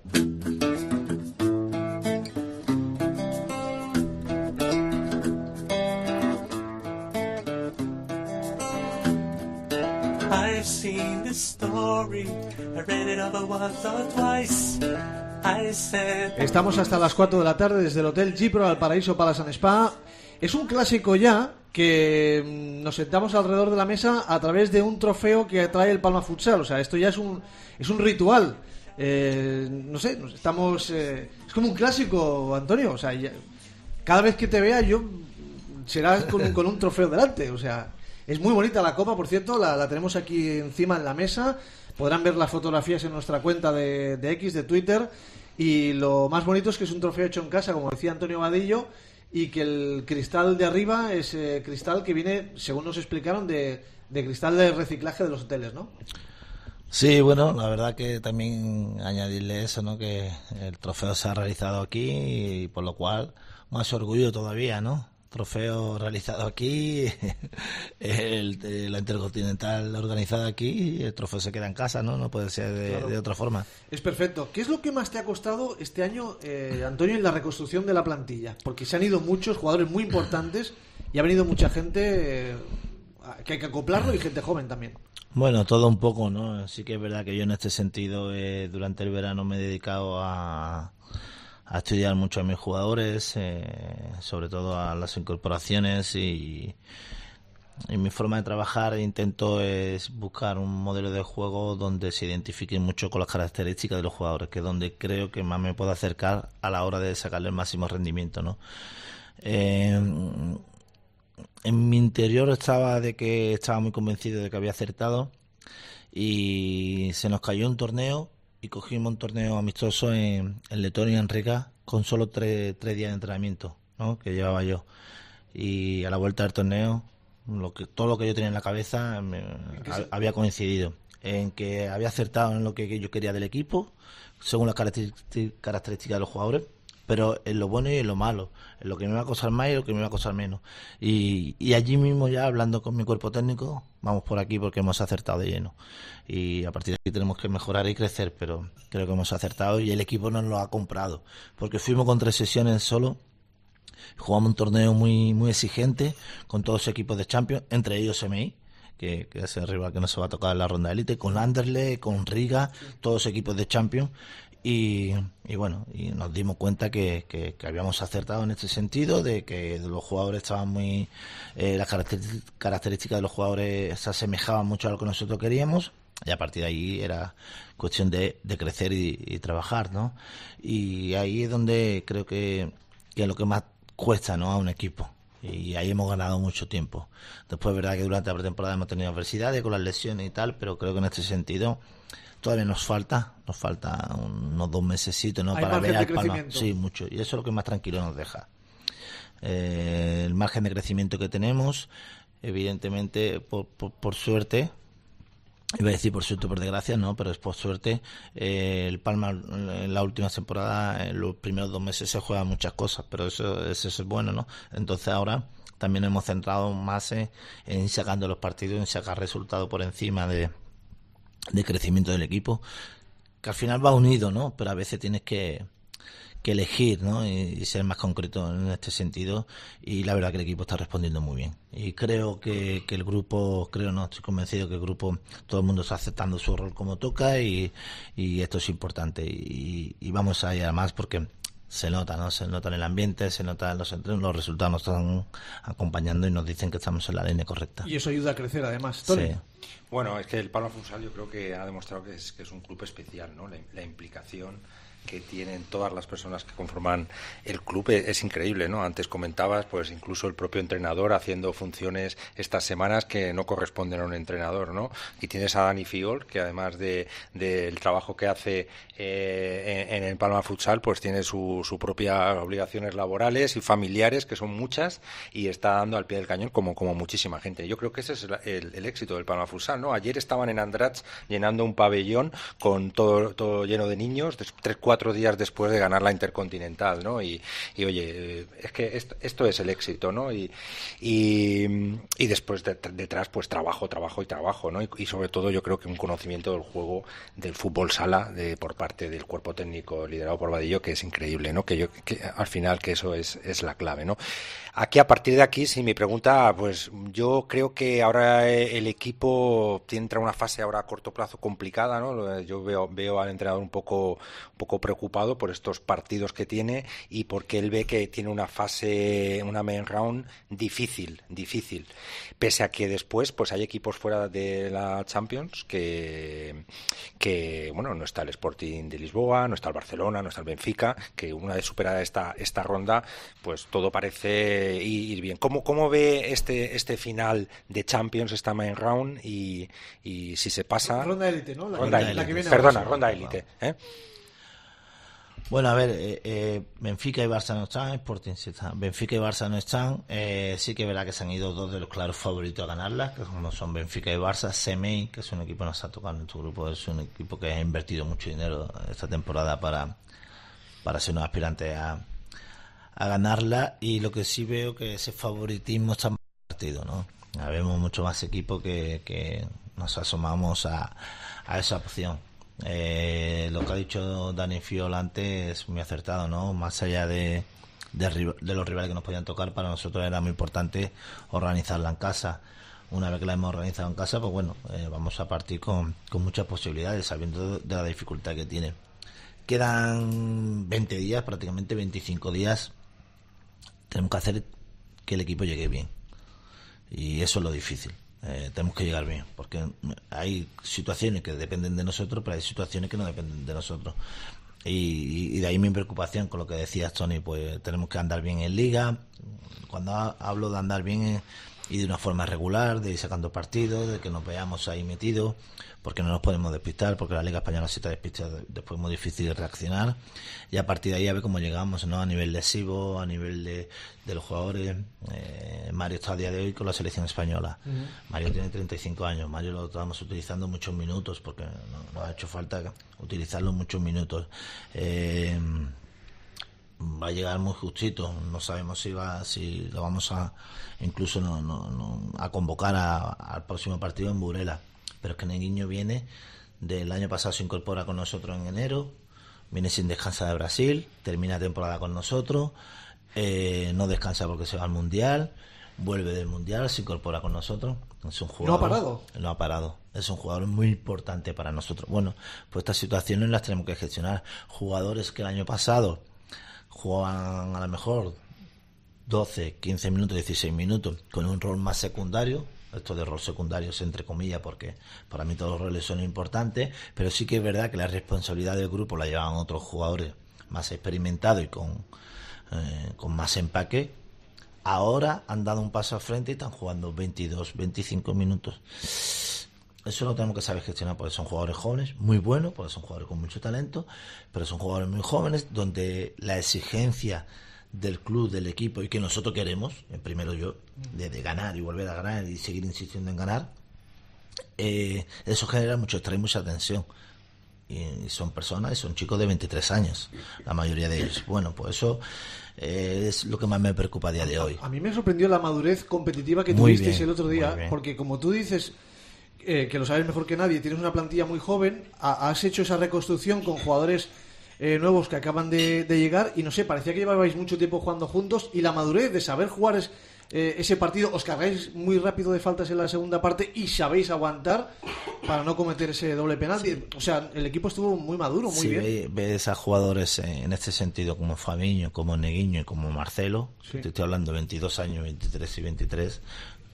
I've seen this story, I read it over once or twice. I said...
Estamos hasta las cuatro de la tarde desde el Hotel Gipro Valparaíso Palace and Spa. Es un clásico ya que nos sentamos alrededor de la mesa a través de un trofeo que trae el Palma Futsal. O sea, esto ya es un es un ritual. Eh, no sé, nos estamos eh, es como un clásico, Antonio. O sea, ya, cada vez que te vea yo será con, con un trofeo delante. O sea, es muy bonita la copa, por cierto. La, la tenemos aquí encima en la mesa. Podrán ver las fotografías en nuestra cuenta de, de X, de Twitter. Y lo más bonito es que es un trofeo hecho en casa, como decía Antonio Vadillo, y que el cristal de arriba es eh, cristal que viene, según nos explicaron, de, de cristal de reciclaje de los hoteles, ¿no?
Sí, bueno, la verdad que también añadirle eso, ¿no? Que el trofeo se ha realizado aquí y por lo cual más orgullo todavía, ¿no? Trofeo realizado aquí, el, el, la Intercontinental organizada aquí, y el trofeo se queda en casa, ¿no? No puede ser de, claro. de otra forma.
Es perfecto. ¿Qué es lo que más te ha costado este año, eh, Antonio, en la reconstrucción de la plantilla? Porque se han ido muchos jugadores muy importantes y ha venido mucha gente eh, que hay que acoplarlo y gente joven también.
Bueno, todo un poco, ¿no? Sí que es verdad que yo en este sentido eh, durante el verano me he dedicado a... a estudiar mucho a mis jugadores, eh, sobre todo a las incorporaciones, y, y mi forma de trabajar intento es buscar un modelo de juego donde se identifique mucho con las características de los jugadores, que es donde creo que más me puedo acercar a la hora de sacarle el máximo rendimiento, ¿no? Eh, en mi interior estaba de que estaba muy convencido de que había acertado, y se nos cayó un torneo y cogimos un torneo amistoso en, en Letonia, en Riga, con solo tres, tres días de entrenamiento, ¿no? Que llevaba yo. Y a la vuelta del torneo, lo que todo lo que yo tenía en la cabeza me, ha, había coincidido en que había acertado en lo que yo quería del equipo, según las características de los jugadores, pero en lo bueno y en lo malo, en lo que me iba a costar más y lo que me iba a costar menos. Y, y allí mismo, ya hablando con mi cuerpo técnico, vamos por aquí porque hemos acertado de lleno. Y a partir de aquí tenemos que mejorar y crecer, pero creo que hemos acertado y el equipo nos lo ha comprado. Porque fuimos con tres sesiones solo, jugamos un torneo muy muy exigente con todos los equipos de Champions, entre ellos M I, que, que es el rival que nos va a tocar en la ronda de élite, con Anderlecht, con Riga, todos los equipos de Champions. Y, y bueno, y nos dimos cuenta que, que, que habíamos acertado en este sentido, de que los jugadores estaban muy... Eh, las características de los jugadores se asemejaban mucho a lo que nosotros queríamos, y a partir de ahí era cuestión de, de crecer y, y trabajar, ¿no? Y ahí es donde creo que, que es lo que más cuesta, ¿no?, a un equipo. Y ahí hemos ganado mucho tiempo. Después es verdad que durante la pretemporada hemos tenido adversidades con las lesiones y tal, pero creo que en este sentido todavía nos falta, nos falta unos dos mesecitos, ¿no?, para ver al Palma. Sí, mucho. Y eso es lo que más tranquilo nos deja. Eh, el margen de crecimiento que tenemos, evidentemente, por, por, por suerte, iba a decir por suerte, por desgracia, no, pero es por suerte. Eh, el Palma en la última temporada, en los primeros dos meses se juegan muchas cosas, pero eso, eso es bueno, ¿no? Entonces ahora también hemos centrado más en, en ir sacando los partidos, en sacar resultados por encima de de crecimiento del equipo, que al final va unido, ¿no? Pero a veces tienes que, que elegir, ¿no? Y, y ser más concreto en este sentido, y la verdad que el equipo está respondiendo muy bien. Y creo que, que el grupo, creo no, estoy convencido que el grupo, todo el mundo está aceptando su rol como toca, y, y esto es importante, y, y vamos a ir a más porque se nota, ¿no? Se nota en el ambiente, se nota en los entrenos, los resultados nos están acompañando y nos dicen que estamos en la línea correcta.
Y eso ayuda a crecer, además. Tony.
Sí. Bueno, es que el Palma Futsal yo creo que ha demostrado que es, que es un club especial, ¿no? La, la implicación que tienen todas las personas que conforman el club es, es increíble, ¿no? Antes comentabas, pues incluso el propio entrenador haciendo funciones estas semanas que no corresponden a un entrenador, ¿no? Y tienes a Dani Fiol, que además de del trabajo que hace eh, en, en el Palma Futsal, pues tiene su, su propia obligaciones laborales y familiares, que son muchas, y está dando al pie del cañón como, como muchísima gente. Yo creo que ese es el, el, el éxito del Palma Futsal, ¿no? Ayer estaban en Andratx llenando un pabellón con todo, todo lleno de niños, tres, cuatro días después de ganar la Intercontinental, ¿no? Y, y oye, es que esto, esto es el éxito, ¿no? Y, y, y después de, detrás, pues trabajo, trabajo y trabajo, ¿no? Y, y sobre todo yo creo que un conocimiento del juego del fútbol sala de, por parte del cuerpo técnico liderado por Vadillo, que es increíble, ¿no? Que yo, que al final que eso es, es la clave, ¿no? Aquí, a partir de aquí, si mi pregunta, pues yo creo que ahora el equipo entra en una fase ahora a corto plazo complicada, ¿no? Yo veo, veo al entrenador un poco, un poco preocupado por estos partidos que tiene y porque él ve que tiene una fase, una main round difícil, difícil. Pese a que después, pues hay equipos fuera de la Champions que, que bueno, no está el Sporting de Lisboa, no está el Barcelona, no está el Benfica, que una vez superada esta, esta ronda, pues todo parece ir bien. ¿Cómo, cómo ve este este final de Champions, esta main round y, y si se pasa...
Ronda élite, ¿no? La
ronda
que,
élite.
La que viene
Perdona,
ahora,
ronda élite. ¿eh?
Bueno, a ver, eh, eh, Benfica y Barça no están, Sporting sí están. Benfica y Barça no están. Eh, sí que verá que se han ido dos de los claros favoritos a ganarlas, que como son Benfica y Barça. Semei, que es un equipo que nos ha tocado en nuestro grupo, es un equipo que ha invertido mucho dinero esta temporada para, para ser unos aspirantes a, a ganarla. Y lo que sí veo que ese favoritismo está en partido, ¿no? Vemos mucho más equipo que, que nos asomamos a, a esa opción. Eh, lo que ha dicho Dani Fiol antes es muy acertado, ¿no? Más allá de, de, de los rivales que nos podían tocar, para nosotros era muy importante organizarla en casa. Una vez que la hemos organizado en casa, pues bueno, eh, vamos a partir con, con muchas posibilidades, sabiendo de, de la dificultad que tiene. Quedan veinte días, prácticamente veinticinco días. Tenemos que hacer que el equipo llegue bien. Y eso es lo difícil. Eh, tenemos que llegar bien, porque hay situaciones que dependen de nosotros, pero hay situaciones que no dependen de nosotros. Y, y de ahí mi preocupación con lo que decías, Tony, pues tenemos que andar bien en liga. Cuando ha, hablo de andar bien eh, y de una forma regular, de ir sacando partidos, de que nos veamos ahí metidos, porque no nos podemos despistar, porque la Liga Española si te despistas después es muy difícil de reaccionar, y a partir de ahí a ver cómo llegamos, ¿no? A nivel lesivo, a nivel de, de los jugadores. eh, Mario está a día de hoy con la selección española. Uh-huh. Mario tiene treinta y cinco años, Mario lo estamos utilizando muchos minutos, porque nos no ha hecho falta utilizarlo muchos minutos. eh, va a llegar muy justito, no sabemos si va si lo vamos a incluso no, no, no, a convocar a, al próximo partido en Burela. Pero es que Neguinho viene del año pasado, se incorpora con nosotros en enero, viene sin descansar de Brasil, termina temporada con nosotros, eh, no descansa porque se va al Mundial, vuelve del Mundial, se incorpora con nosotros. Es un jugador,
¿No ha parado?
No ha parado. Es un jugador muy importante para nosotros. Bueno, pues estas situaciones las tenemos que gestionar. Jugadores que el año pasado jugaban a lo mejor doce, quince minutos, dieciséis minutos, con un rol más secundario. Esto de rol secundario es entre comillas, porque para mí todos los roles son importantes, pero sí que es verdad que la responsabilidad del grupo la llevan otros jugadores más experimentados y con, eh, con más empaque. Ahora han dado un paso al frente y están jugando veintidós, veinticinco minutos. Eso lo tenemos que saber gestionar, porque son jugadores jóvenes, muy buenos, porque son jugadores con mucho talento, pero son jugadores muy jóvenes, donde la exigencia del club, del equipo, y que nosotros queremos, primero yo, de, de ganar y volver a ganar y seguir insistiendo en ganar, eh, eso genera mucho estrés y mucha tensión. Y, y son personas, y son chicos de veintitrés años, la mayoría de ellos. Bueno, pues eso eh, es lo que más me preocupa a día de hoy.
A mí me sorprendió la madurez competitiva que
Muy
tuvisteis
bien,
el otro día, porque como tú dices, eh, que lo sabes mejor que nadie, tienes una plantilla muy joven, ha, has hecho esa reconstrucción con jugadores Eh, nuevos que acaban de, de llegar, y no sé, parecía que llevabais mucho tiempo jugando juntos, y la madurez de saber jugar es, eh, ese partido, os cargáis muy rápido de faltas en la segunda parte y sabéis aguantar para no cometer ese doble penalti. Sí. O sea, el equipo estuvo muy maduro, muy
sí,
bien.
Ve, ves a jugadores en este sentido como Fabiño, como Neguinho y como Marcelo. Sí. Te estoy hablando de veintidós años, veintitrés y veintitrés.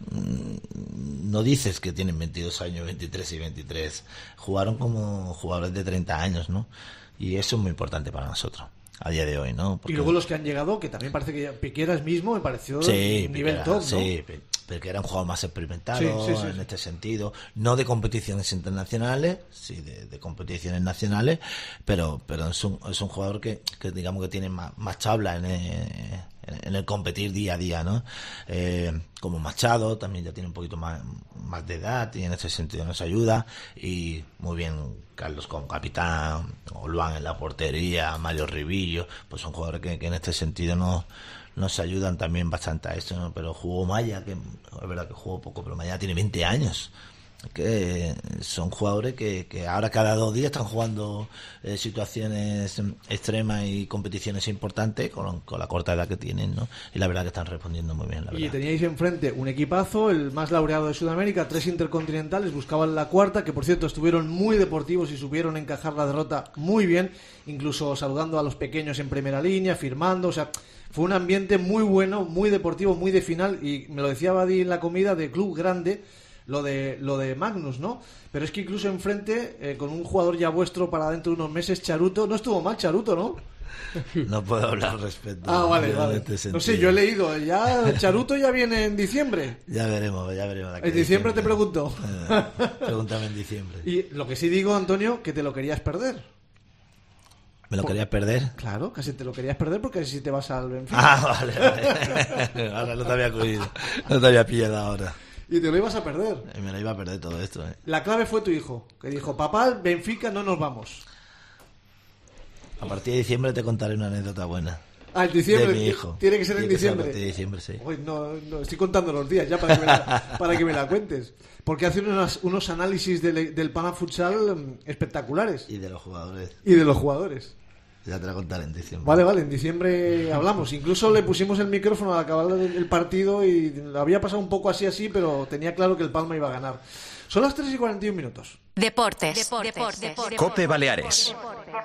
no dices que tienen veintidós años, veintitrés y veintitrés, jugaron como jugadores de treinta años, ¿no? Y eso es muy importante para nosotros a día de hoy, ¿no?
Porque... Y luego los que han llegado, que también parece que Piqueras mismo me pareció
sí,
un nivel
Piquera,
top, ¿no?
Sí, porque era un jugador más experimentado
sí, sí, sí,
en
sí.
este sentido, no de competiciones internacionales, sí de, de competiciones nacionales, pero pero es un, es un jugador que, que digamos que tiene más, más tabla en el, en el competir día a día, ¿no? Eh, como Machado también ya tiene un poquito más, más de edad y en ese sentido nos ayuda, y muy bien Carlos como capitán, Olván en la portería, Mario Rivillo, pues son jugadores que, que en este sentido nos nos ayudan también bastante a esto, ¿no? Pero jugó Maya, que es verdad que jugó poco, pero Maya tiene veinte años, que son jugadores que, que ahora cada dos días están jugando eh, situaciones extremas y competiciones importantes con, con la corta edad que tienen, ¿no? Y la verdad que están respondiendo muy bien, la verdad.
Y teníais enfrente un equipazo, el más laureado de Sudamérica, tres intercontinentales, buscaban la cuarta, que por cierto estuvieron muy deportivos y supieron encajar la derrota muy bien, incluso saludando a los pequeños en primera línea, firmando, o sea... Fue un ambiente muy bueno, muy deportivo, muy de final, y me lo decía Badi en la comida, de club grande, lo de lo de Magnus, ¿no? Pero es que incluso enfrente, eh, con un jugador ya vuestro para dentro de unos meses, Charuto, no estuvo mal Charuto, ¿no?
No puedo hablar respecto
ah, vale,
de,
vale.
De este
no sé, yo he leído, ya Charuto ya viene en diciembre.
Ya veremos, ya veremos.
En diciembre te pregunto.
Eh, pregúntame en diciembre.
Y lo que sí digo, Antonio, que te lo querías perder.
¿Me lo querías perder?
Claro, casi te lo querías perder porque así te vas al Benfica.
Ah, vale, vale. Ahora no te había cogido. No te había pillado ahora.
Y te lo ibas a perder.
Y me lo iba a perder todo esto, ¿eh?
La clave fue tu hijo, que dijo, papá, Benfica, no nos vamos.
A partir de diciembre te contaré una anécdota buena.
Ah, en diciembre.
De mi hijo.
Tiene que ser en
Tiene que ser
diciembre.
a partir de diciembre, sí.
Uy, no, no, estoy contando los días ya para que me la, para que me la cuentes. Porque hace unos, unos análisis del, del Pana Futsal espectaculares.
Y de los jugadores.
Y de los jugadores.
Ya te la contaré en diciembre.
Vale, vale, en diciembre hablamos. Incluso le pusimos el micrófono al acabar el partido y había pasado un poco así, así, pero tenía claro que el Palma iba a ganar. Son las tres y cuarenta y un minutos.
Deportes. Deportes. Deportes. Deportes.
Cope Baleares.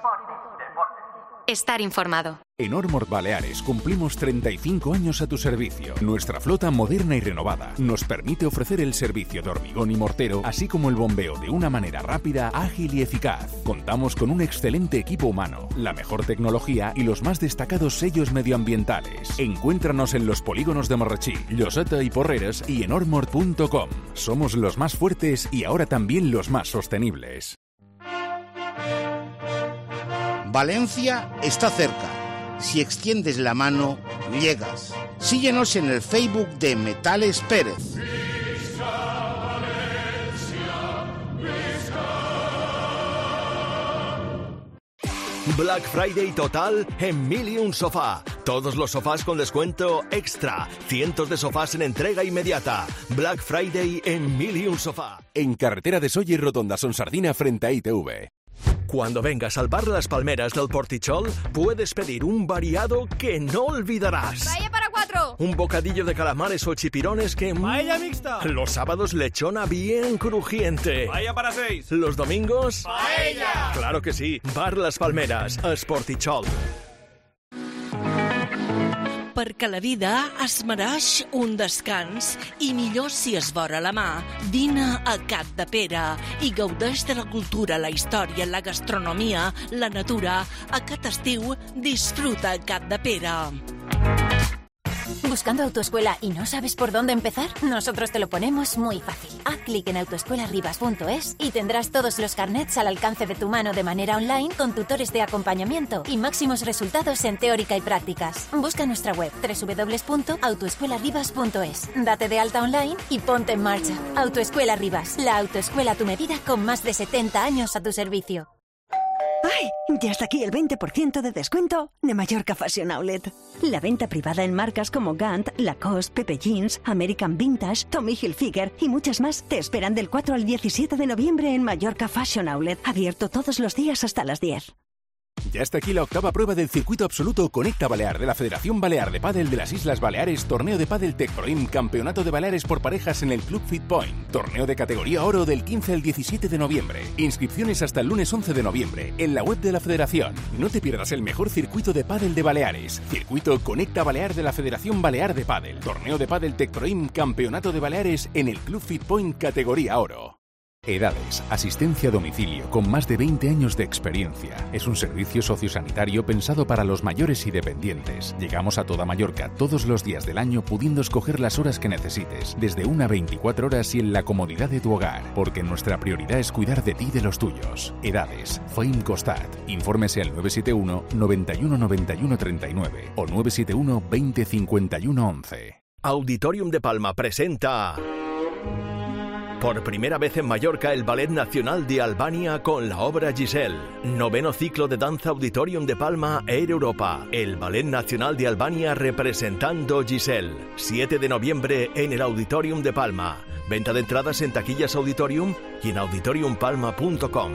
Estar informado.
En Ormord Baleares cumplimos treinta y cinco años a tu servicio. Nuestra flota moderna y renovada nos permite ofrecer el servicio de hormigón y mortero, así como el bombeo de una manera rápida, ágil y eficaz. Contamos con un excelente equipo humano, la mejor tecnología y los más destacados sellos medioambientales. Encuéntranos en los polígonos de Marrachí, Lloseta y Porreres y en ormord punto com. Somos los más fuertes y ahora también los más sostenibles.
Valencia está cerca. Si extiendes la mano, llegas. Síguenos en el Facebook de Metales Pérez.
Black Friday total en Mil y un Sofá. Todos los sofás con descuento extra. Cientos de sofás en entrega inmediata. Black Friday en Mil y un Sofá.
En carretera de Solla y Rotonda Sonsardina frente a I T V.
Cuando vengas al bar Las Palmeras del Portichol, puedes pedir un variado que no olvidarás.
¡Paella para cuatro!
Un bocadillo de calamares o chipirones que...
¡Paella mixta!
Los sábados lechona bien crujiente.
¡Paella para seis!
Los domingos...
¡Paella!
Claro que sí. Bar Las Palmeras, Sportichol.
Perquè la vida es mereix un descans i millor si es vora la mà. Vine a Cap de Pere i gaudeix de la cultura, la història, la gastronomia, la natura. Aquest estiu disfruta Cap de Pere.
¿Buscando autoescuela y no sabes por dónde empezar? Nosotros te lo ponemos muy fácil. Haz clic en autoescuelarribas punto es y tendrás todos los carnets al alcance de tu mano de manera online con tutores de acompañamiento y máximos resultados en teórica y prácticas. Busca nuestra web doble u doble u doble u punto autoescuelarribas punto es. Date de alta online y ponte en marcha. Autoescuela Ribas, la autoescuela a tu medida con más de setenta años a tu servicio.
¡Ay! Ya está aquí el veinte por ciento de descuento de Mallorca Fashion Outlet. La venta privada en marcas como Gant, Lacoste, Pepe Jeans, American Vintage, Tommy Hilfiger y muchas más te esperan del cuatro al diecisiete de noviembre en Mallorca Fashion Outlet. Abierto todos los días hasta las diez.
Ya está aquí la octava prueba del circuito absoluto Conecta Balear de la Federación Balear de Pádel de las Islas Baleares, torneo de pádel Tecproim, campeonato de Baleares por parejas en el Club Fit Point, torneo de categoría oro del quince al diecisiete de noviembre. Inscripciones hasta el lunes once de noviembre en la web de la Federación. No te pierdas el mejor circuito de pádel de Baleares. Circuito Conecta Balear de la Federación Balear de Pádel, torneo de pádel Tecproim, campeonato de Baleares en el Club Fit Point categoría oro. Edades, asistencia a domicilio con más de veinte años de experiencia. Es un servicio sociosanitario pensado para los mayores y dependientes. Llegamos a toda Mallorca todos los días del año pudiendo escoger las horas que necesites, desde una a veinticuatro horas y en la comodidad de tu hogar, porque nuestra prioridad es cuidar de ti y de los tuyos. Edades, Feim Costat. Infórmese al nueve siete uno, noventa y uno, noventa y uno, treinta y nueve o nueve siete uno, veinte, cincuenta y uno, once.
Auditorium de Palma presenta... Por primera vez en Mallorca, el Ballet Nacional de Albania con la obra Giselle. Noveno ciclo de danza Auditorium de Palma Air Europa. El Ballet Nacional de Albania representando Giselle. siete de noviembre en el Auditorium de Palma. Venta de entradas en taquillas Auditorium y en auditorium palma punto com.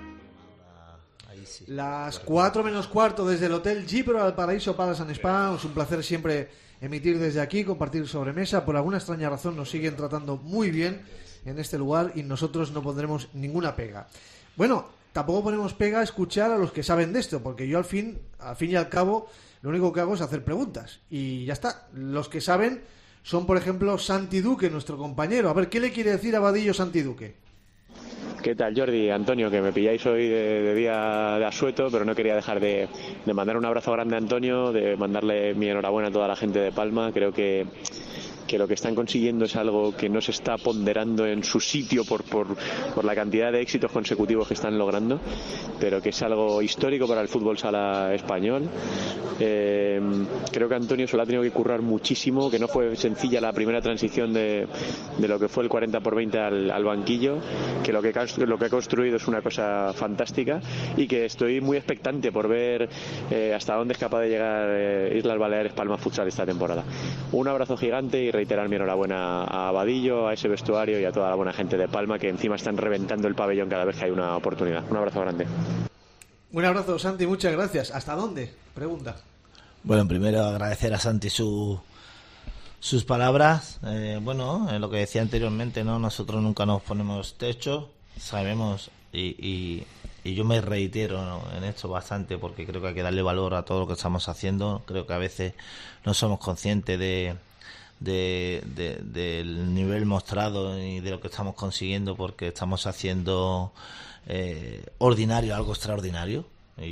Las cuatro menos cuarto desde el Hotel Gipro al Paraíso Palace and Spa. Es un placer siempre emitir desde aquí, compartir sobremesa. Por alguna extraña razón nos siguen tratando muy bien en este lugar y nosotros no pondremos ninguna pega. Bueno, tampoco ponemos pega a escuchar a los que saben de esto, porque yo al fin, al fin y al cabo, lo único que hago es hacer preguntas. Y ya está. Los que saben son, por ejemplo, Santi Duque, nuestro compañero. A ver, ¿qué le quiere decir a Vadillo Santi Duque?
¿Qué tal, Jordi? Antonio, que me pilláis hoy de, de día de asueto, pero no quería dejar de, de mandar un abrazo grande a Antonio, de mandarle mi enhorabuena a toda la gente de Palma. Creo que que lo que están consiguiendo es algo que no se está ponderando en su sitio por, por, por la cantidad de éxitos consecutivos que están logrando, pero que es algo histórico para el fútbol sala español. Eh, creo que Antonio se lo ha tenido que currar muchísimo, que no fue sencilla la primera transición de, de lo que fue el cuarenta por veinte al, al banquillo, que lo que, lo que ha construido es una cosa fantástica y que estoy muy expectante por ver eh, hasta dónde es capaz de llegar eh, Islas Baleares Palma Futsal esta temporada. Un abrazo gigante y reiterar mi enhorabuena a Vadillo, a ese vestuario y a toda la buena gente de Palma, que encima están reventando el pabellón cada vez que hay una oportunidad. Un abrazo grande.
Un abrazo, Santi, muchas gracias. ¿Hasta dónde? Pregunta.
Bueno, primero agradecer a Santi su, sus palabras. Eh, bueno, eh, lo que decía anteriormente, ¿no? Nosotros nunca nos ponemos techo, sabemos, y, y, y yo me reitero, ¿no?, en esto bastante, porque creo que hay que darle valor a todo lo que estamos haciendo. Creo que a veces no somos conscientes de De, de, del nivel mostrado y de lo que estamos consiguiendo, porque estamos haciendo eh, ordinario algo extraordinario y,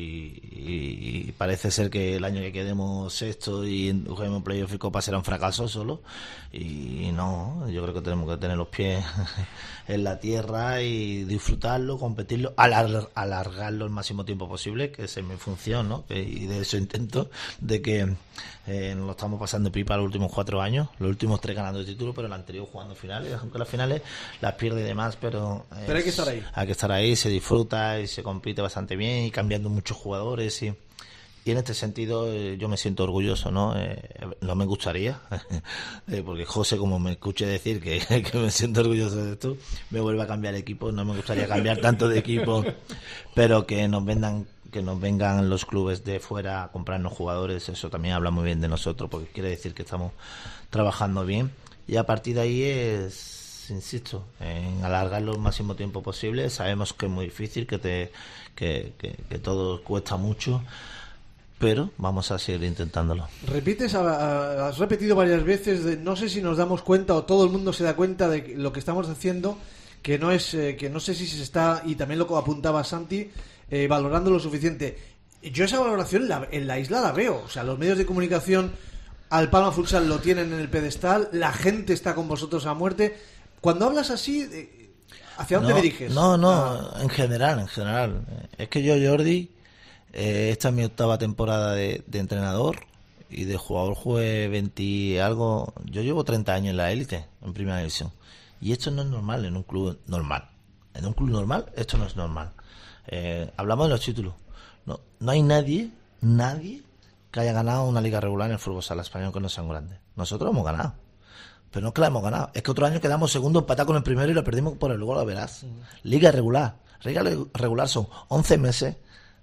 y, y parece ser que el año que quedemos sexto y juguemos playoff y copa será un fracaso solo, y, y no, yo creo que tenemos que tener los pies en la tierra y disfrutarlo, competirlo, alar, alargarlo el máximo tiempo posible, que esa es mi función, ¿no? Y de eso intento, de que eh, nos lo estamos pasando pipa los últimos cuatro años, los últimos tres ganando el título, pero el anterior jugando finales, aunque las finales las pierde y demás, pero, eh,
pero hay que estar ahí.
Hay que estar ahí, se disfruta y se compite bastante bien y cambiando muchos jugadores y Y en este sentido eh, yo me siento orgulloso, ¿no? Eh, no me gustaría, eh, porque José, como me escuché decir que, que me siento orgulloso de esto, me vuelve a cambiar equipo. No me gustaría cambiar tanto de equipo, pero que nos vendan, que nos vengan los clubes de fuera a comprarnos jugadores, eso también habla muy bien de nosotros, porque quiere decir que estamos trabajando bien. Y a partir de ahí es, insisto, en alargarlo el máximo tiempo posible. Sabemos que es muy difícil, que, te, que, que, que todo cuesta mucho, pero vamos a seguir intentándolo.
Repites, has repetido varias veces, de, no sé si nos damos cuenta o todo el mundo se da cuenta de lo que estamos haciendo, que no es, eh, que no sé si se está, y también lo apuntaba Santi, eh, valorando lo suficiente. Yo esa valoración la, en la isla la veo, o sea, los medios de comunicación al Palma Futsal lo tienen en el pedestal, la gente está con vosotros a muerte. Cuando hablas así, ¿hacia dónde
no,
diriges?
No, no, ah. en general, en general. Es que yo, Jordi, Eh, esta es mi octava temporada de, de entrenador, y de jugador jugué veinte algo. Yo llevo treinta años en la élite, en primera división, y esto no es normal en un club normal. En un club normal esto no es normal. Eh, hablamos de los títulos. No, no hay nadie, nadie que haya ganado una liga regular en el fútbol sala español que no sean grandes. Nosotros hemos ganado, pero no es que la hemos ganado, es que otro año quedamos segundo, empatados con el primero y lo perdimos por el lugar, lo verás. Liga regular, liga regular son once meses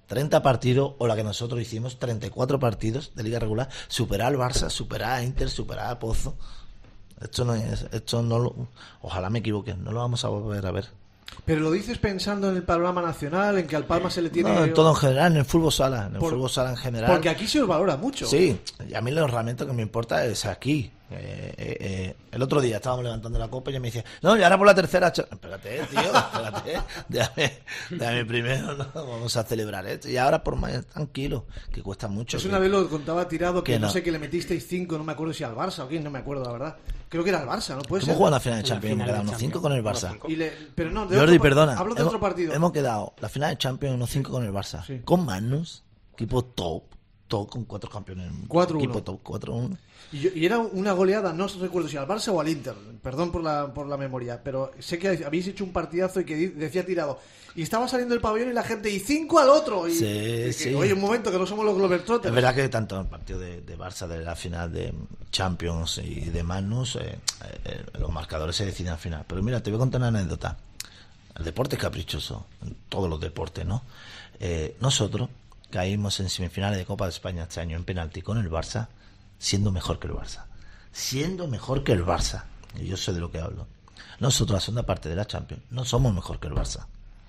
treinta partidos, o la que nosotros hicimos, treinta y cuatro partidos de liga regular, superar al Barça, superar a Inter, superar a Pozo. Esto no es, esto no lo, ojalá me equivoque, no lo vamos a volver a ver.
Pero lo dices pensando en el panorama nacional, en que al Palma se le tiene...
No, en todo en general, en el fútbol sala, en el
Por...
fútbol sala en general.
Porque aquí se os valora mucho.
Sí, y a mí lo realmente que me importa es aquí. Eh, eh, eh, el otro día estábamos levantando la copa y ella me decía, no, y ahora por la tercera... Ch-". Espérate, tío, espérate, déjame, déjame primero, ¿no? Vamos a celebrar esto. Y ahora por más tranquilo, que cuesta mucho.
Es
que,
una vez lo contaba Tirado, que, que no. no sé, que le metisteis cinco, no me acuerdo si al Barça o quién, no me acuerdo, la verdad. Creo que era el Barça, ¿no? Puede ser.
¿Cómo juegan la final de Champions? Hemos quedado unos cinco con el Barça.
Y le, pero no, de
Jordi,
otro,
perdona.
Hablo de
hemos,
otro partido.
Hemos quedado la final de Champions unos cinco con el Barça. Sí. Con Magnus, equipo top, top con cuatro campeones.
cuatro uno.
Equipo top, cuatro uno.
Y, yo, y era una goleada, no recuerdo si al Barça o al Inter, perdón por la, por la memoria, pero sé que habéis hecho un partidazo y que decía Tirado, y estaba saliendo el pabellón y la gente, y cinco al otro, y,
sí,
y que,
sí.
Oye, un momento, que no somos los Globetrotters.
Es verdad que tanto en el partido de, de Barça, de la final de Champions y de Magnus, eh, eh, los marcadores se deciden al final. Pero mira, te voy a contar una anécdota. El deporte es caprichoso, en todos los deportes, ¿no? Eh, nosotros caímos en semifinales de Copa de España este año en penalti con el Barça, siendo mejor que el Barça. Siendo mejor que el Barça. Y yo sé de lo que hablo. Nosotros, la segunda parte de la Champions, no somos mejor que el Barça.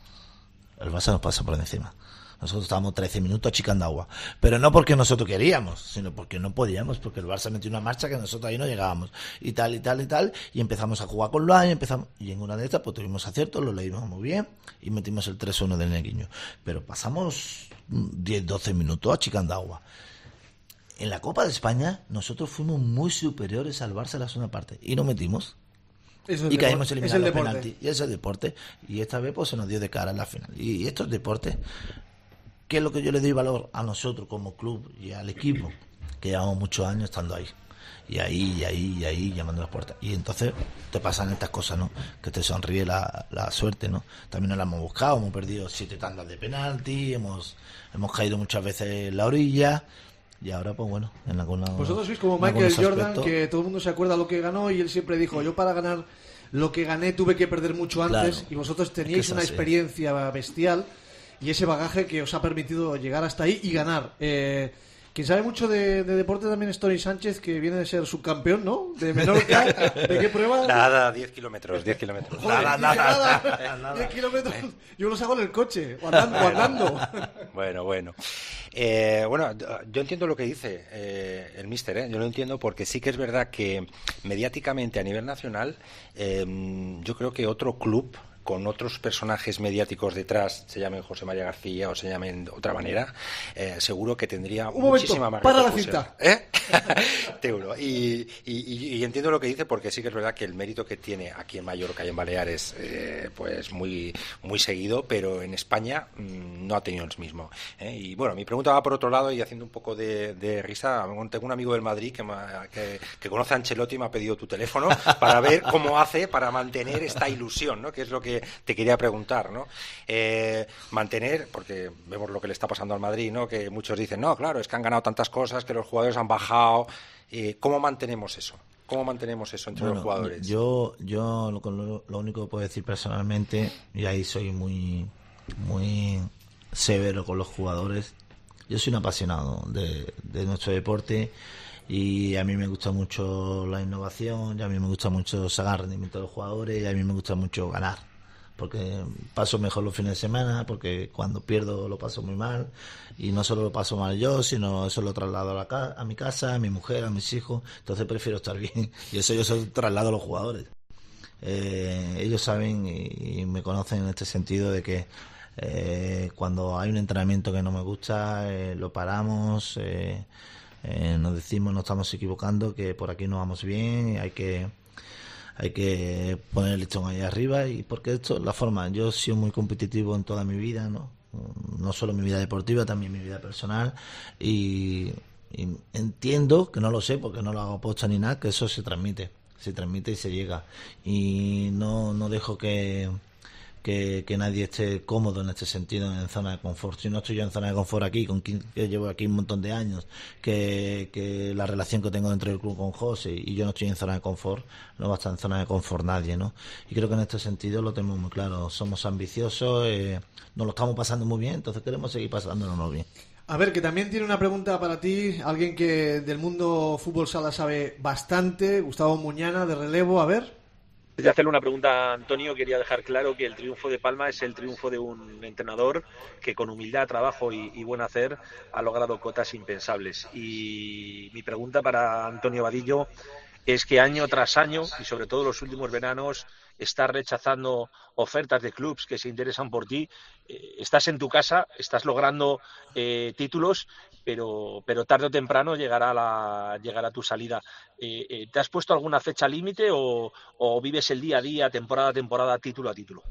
El Barça nos pasa por encima. Nosotros estábamos trece minutos achicando agua. Pero no porque nosotros queríamos, sino porque no podíamos, porque el Barça metió una marcha que nosotros ahí no llegábamos. Y tal, y tal, y tal. Y empezamos a jugar con los años, empezamos... Y en una de estas, pues tuvimos aciertos, lo leímos muy bien y metimos el tres uno del Neguiño. Pero pasamos diez doce minutos achicando agua. En la Copa de España, nosotros fuimos muy superiores al Barça en la segunda parte. Y no metimos. Y caímos eliminados en penalti. Y eso es el deporte. Y esta vez pues se nos dio de cara en la final. Y esto es deporte. ¿Qué es lo que yo le doy valor a nosotros como club y al equipo? Que llevamos muchos años estando ahí. Y ahí, y ahí, y ahí, llamando a las puertas. Y entonces te pasan estas cosas, ¿no? Que te sonríe la, la suerte, ¿no? También nos la hemos buscado. Hemos perdido siete tandas de penalti. Hemos, hemos caído muchas veces en la orilla. Y ahora, pues bueno, en alguna...
Vosotros sois como Michael Jordan, que todo el mundo se acuerda lo que ganó y él siempre dijo, yo para ganar lo que gané tuve que perder mucho antes, claro. Y vosotros teníais es que una así. experiencia bestial y ese bagaje que os ha permitido llegar hasta ahí y ganar. Eh, quien sabe mucho de, de deporte también es Toni Sánchez, que viene de ser subcampeón, ¿no? De Menorca. ¿De qué prueba?
Nada, diez kilómetros, diez kilómetros.
Joder,
nada, nada,
nada, nada. diez kilómetros. Yo los hago en el coche, o andando. O andando.
Bueno, bueno. Eh, bueno, yo entiendo lo que dice eh, el míster, ¿eh? Yo lo entiendo porque sí que es verdad que mediáticamente a nivel nacional eh, yo creo que otro club con otros personajes mediáticos detrás, se llamen José María García o se llamen de otra manera, eh, seguro que tendría
Un
muchísima
momento,
más
para la cinta.
¿Eh? Seguro. Y, y, y entiendo lo que dice porque sí que es verdad que el mérito que tiene aquí en Mallorca y en Baleares, eh, pues muy muy seguido, pero en España mmm, no ha tenido el mismo. ¿eh? Y bueno, mi pregunta va por otro lado y haciendo un poco de, de risa. Tengo un amigo del Madrid que, me, que, que conoce a Ancelotti y me ha pedido tu teléfono para ver cómo hace para mantener esta ilusión, ¿no? Que es lo que te quería preguntar, ¿no? Eh, mantener, porque vemos lo que le está pasando al Madrid, ¿no? Que muchos dicen, no, claro, es que han ganado tantas cosas, que los jugadores han bajado. Eh, ¿Cómo mantenemos eso? ¿Cómo mantenemos eso entre
bueno,
los jugadores?
Yo, yo lo, lo, lo único que puedo decir personalmente, y ahí soy muy, muy severo con los jugadores. Yo soy un apasionado de, de nuestro deporte. Y a mí me gusta mucho la innovación, y a mí me gusta mucho sacar rendimiento de los jugadores, y a mí me gusta mucho ganar. Porque paso mejor los fines de semana, porque cuando pierdo lo paso muy mal. Y no solo lo paso mal yo, sino eso lo traslado a, la ca- a mi casa, a mi mujer, a mis hijos. Entonces prefiero estar bien. Y eso yo se lo traslado a los jugadores. Eh, ellos saben y, y me conocen en este sentido de que eh, cuando hay un entrenamiento que no me gusta, eh, lo paramos... Eh, Eh, nos decimos, no estamos equivocando, que por aquí no vamos bien, hay que hay que poner el listón ahí arriba, y porque esto es la forma. Yo he sido muy competitivo en toda mi vida, no no solo mi vida deportiva, también mi vida personal, y, y entiendo, que no lo sé porque no lo hago aposta ni nada, que eso se transmite se transmite y se llega, y no no dejo que que, que nadie esté cómodo en este sentido, en zona de confort. Si no estoy yo en zona de confort aquí, con quien, que llevo aquí un montón de años, que, que la relación que tengo dentro del club con José, y yo no estoy en zona de confort, no va a estar en zona de confort nadie, ¿no? Y creo que en este sentido lo tenemos muy claro. Somos ambiciosos, eh, nos lo estamos pasando muy bien, entonces queremos seguir pasándonos bien.
A ver, que también tiene una pregunta para ti, alguien que del mundo fútbol sala sabe bastante, Gustavo Muñana, de relevo, a ver.
Antes de hacerle una pregunta a Antonio, quería dejar claro que el triunfo de Palma es el triunfo de un entrenador que con humildad, trabajo y, y buen hacer ha logrado cotas impensables. Y mi pregunta para Antonio Vadillo es que año tras año, y sobre todo los últimos veranos, estás rechazando ofertas de clubs que se interesan por ti. Eh, estás en tu casa, estás logrando eh, títulos, pero pero tarde o temprano llegará la llegará tu salida. Eh, eh, ¿Te has puesto alguna fecha límite o, o vives el día a día, temporada a temporada, título a título?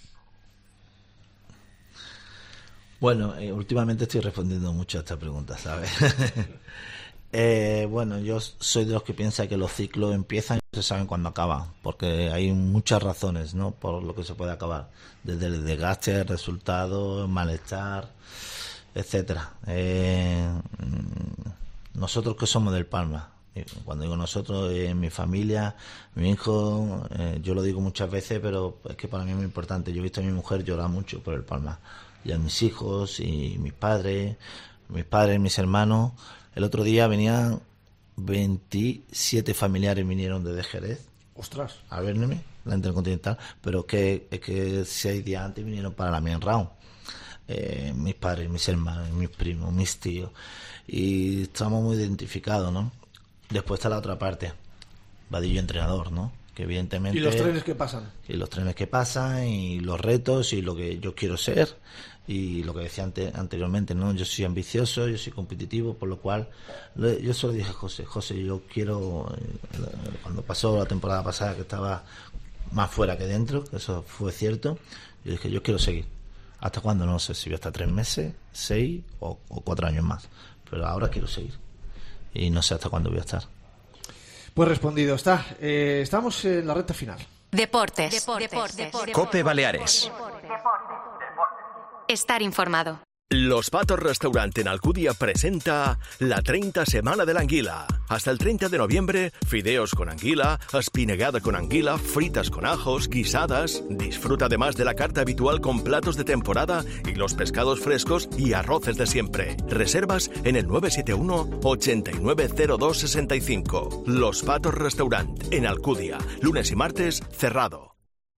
Bueno, eh, últimamente estoy respondiendo mucho a esta pregunta, ¿sabes? Eh, bueno, yo soy de los que piensa que los ciclos empiezan y no se saben cuándo acaban, porque hay muchas razones, ¿no?, por lo que se puede acabar, desde el desgaste, el resultado, el malestar, etcétera. Eh, nosotros que somos del Palma, cuando digo nosotros, eh, mi familia, mi hijo, eh, yo lo digo muchas veces, pero es que para mí es muy importante. Yo he visto a mi mujer llorar mucho por el Palma, y a mis hijos y mis padres, mis padres, mis hermanos. El otro día venían veintisiete familiares, vinieron desde Jerez.
Ostras.
A verme, la Intercontinental, pero es que, es que seis días antes vinieron para la main round. Eh, mis padres, mis hermanos, mis primos, mis tíos. Y estamos muy identificados, ¿no? Después está la otra parte, Vadillo entrenador, ¿no? Que evidentemente...
¿Y los trenes que pasan?
Y los trenes que pasan, y los retos, y lo que yo quiero ser. Y lo que decía ante, anteriormente, ¿no? Yo soy ambicioso, yo soy competitivo, por lo cual le, yo solo dije a José, José, yo quiero, eh, cuando pasó la temporada pasada que estaba más fuera que dentro, que eso fue cierto, yo dije, yo quiero seguir. ¿Hasta cuándo? No sé si voy hasta tres meses, seis o, o cuatro años más, pero ahora quiero seguir y no sé hasta cuándo voy a estar.
Pues respondido está. Eh, estamos en la recta final.
Deportes. Deportes. Deportes. Deportes.
Cope Baleares.
Estar informado.
Los Patos Restaurant en Alcudia presenta la treinta Semana de la Anguila. Hasta el treinta de noviembre, fideos con anguila, espinegada con anguila, fritas con ajos, guisadas. Disfruta además de la carta habitual con platos de temporada y los pescados frescos y arroces de siempre. Reservas en el nueve siete uno, ochenta y nueve cero dos sesenta y cinco. Los Patos Restaurant en Alcudia. Lunes y martes, cerrado.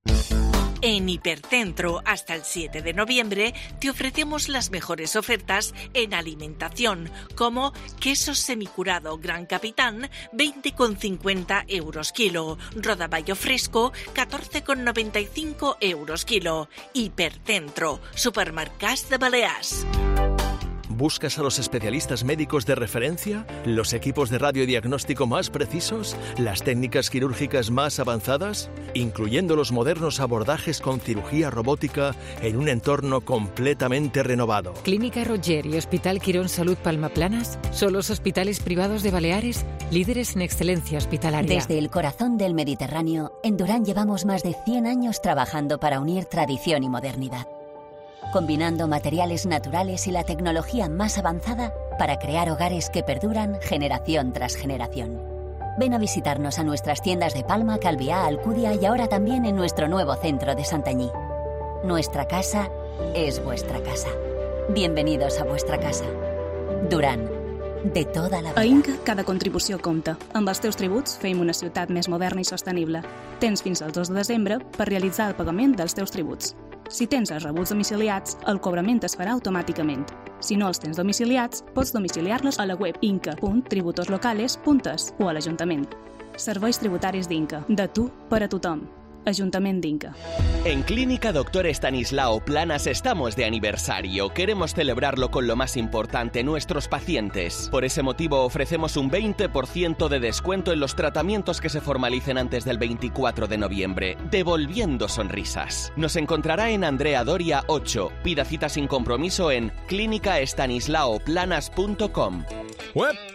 En Hipercentro, hasta el siete de noviembre, te ofrecemos las mejores ofertas en alimentación, como queso semicurado Gran Capitán, veinte con cincuenta euros kilo, rodaballo fresco, catorze con noventa y cinco euros kilo. Hipercentro, supermercats de Balears.
¿Buscas a los especialistas médicos de referencia? ¿Los equipos de radiodiagnóstico más precisos? ¿Las técnicas quirúrgicas más avanzadas? Incluyendo los modernos abordajes con cirugía robótica en un entorno completamente renovado.
Clínica Roger y Hospital Quirón Salud Palma Planas son los hospitales privados de Baleares, líderes en excelencia hospitalaria.
Desde el corazón del Mediterráneo, en Durán llevamos más de cien años trabajando para unir tradición y modernidad, combinando materiales naturales y la tecnología más avanzada para crear hogares que perduran generación tras generación. Ven a visitarnos a nuestras tiendas de Palma, Calviá, Alcudia y ahora también en nuestro nuevo centro de Santanyí. Nuestra casa es vuestra casa. Bienvenidos a vuestra casa. Durán, de toda la vida.
A Inca, cada contribució compta. Amb els teus tributs, feim una ciutat més moderna i sostenible. Tens fins al dos de desembre per realitzar el pagament dels teus tributs. Si tens els rebuts domiciliats, el cobrament es farà automàticament. Si no els tens domiciliats, pots domiciliar-los a la web inca punt tributos locales punt es o a l'Ajuntament. Serveis tributaris d'Inca. De tu per a tothom. Ayuntamiento de Inca.
En Clínica Doctor Estanislao Planas estamos de aniversario. Queremos celebrarlo con lo más importante, nuestros pacientes. Por ese motivo ofrecemos un veinte por ciento de descuento en los tratamientos que se formalicen antes del veinticuatro de noviembre, devolviendo sonrisas. Nos encontrará en Andrea Doria ocho. Pida cita sin compromiso en clínica estanislao planas punto com.
Web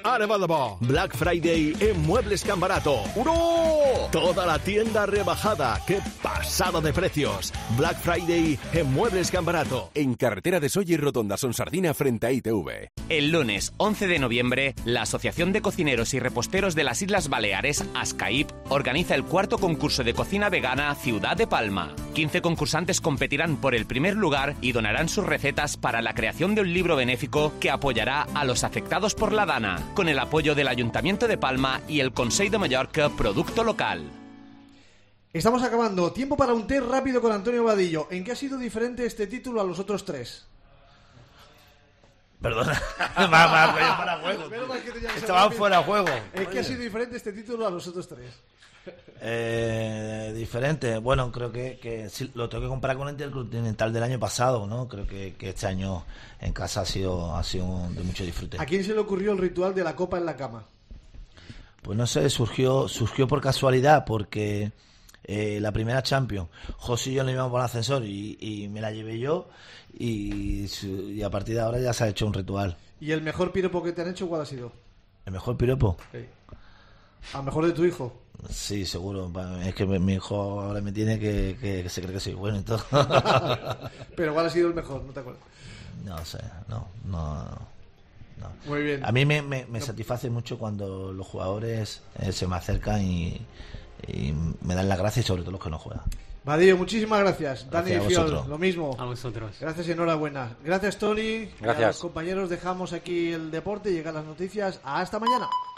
Ara va de bo. Black Friday en Muebles Can Barato. ¡Uro! Toda la tienda rebajada. ¡Qué pasada de precios! Black Friday en Muebles Can Barato.
En carretera de Solla y Rotonda Sonsardina frente a I T V.
El lunes once de noviembre, la Asociación de Cocineros y Reposteros de las Islas Baleares, ASCAIP, organiza el cuarto concurso de cocina vegana Ciudad de Palma. quince concursantes competirán por el primer lugar y donarán sus recetas para la creación de un libro benéfico que apoyará a los afectados por la dana, con el apoyo del Ayuntamiento de Palma y el Consell de Mallorca Producto Local.
Estamos acabando. Tiempo para un té rápido con Antonio Vadillo. ¿En qué ha sido diferente este título a los otros tres?
Perdona. Mamá, yo para juego. Estaban fuera de juego.
¿En qué ha sido diferente este título a los otros tres?
Eh, diferente. Bueno, creo que, que sí, lo tengo que comparar con el Intercontinental del año pasado, ¿no? Creo que, que este año en casa ha sido, ha sido de mucho disfrute.
¿A quién se le ocurrió el ritual de la copa en la cama?
Pues no sé, surgió, surgió por casualidad, porque eh, la primera Champions, José y yo nos íbamos por el ascensor y, y me la llevé yo y, y a partir de ahora ya se ha hecho un ritual.
¿Y el mejor piropo que te han hecho cuál ha sido?
¿El mejor piropo?
Sí. ¿A mejor de tu hijo?
Sí, seguro. Es que mi, mi hijo ahora me tiene que, que, que se cree que soy bueno y todo.
Pero ¿cuál ha sido el mejor? ¿No te acuerdas?
No sé, no, no, no.
Muy bien.
A mí me, me, me satisface mucho cuando los jugadores eh, se me acercan y, y me dan las gracias, y sobre todo los que no juegan.
Vadillo, muchísimas gracias.
Gracias
Dani
a
Fiol,
vosotros.
lo mismo.
A vosotros.
Gracias y enhorabuena. Gracias, Tony.
Gracias.
A los compañeros dejamos aquí el deporte, llegan las noticias. Hasta mañana.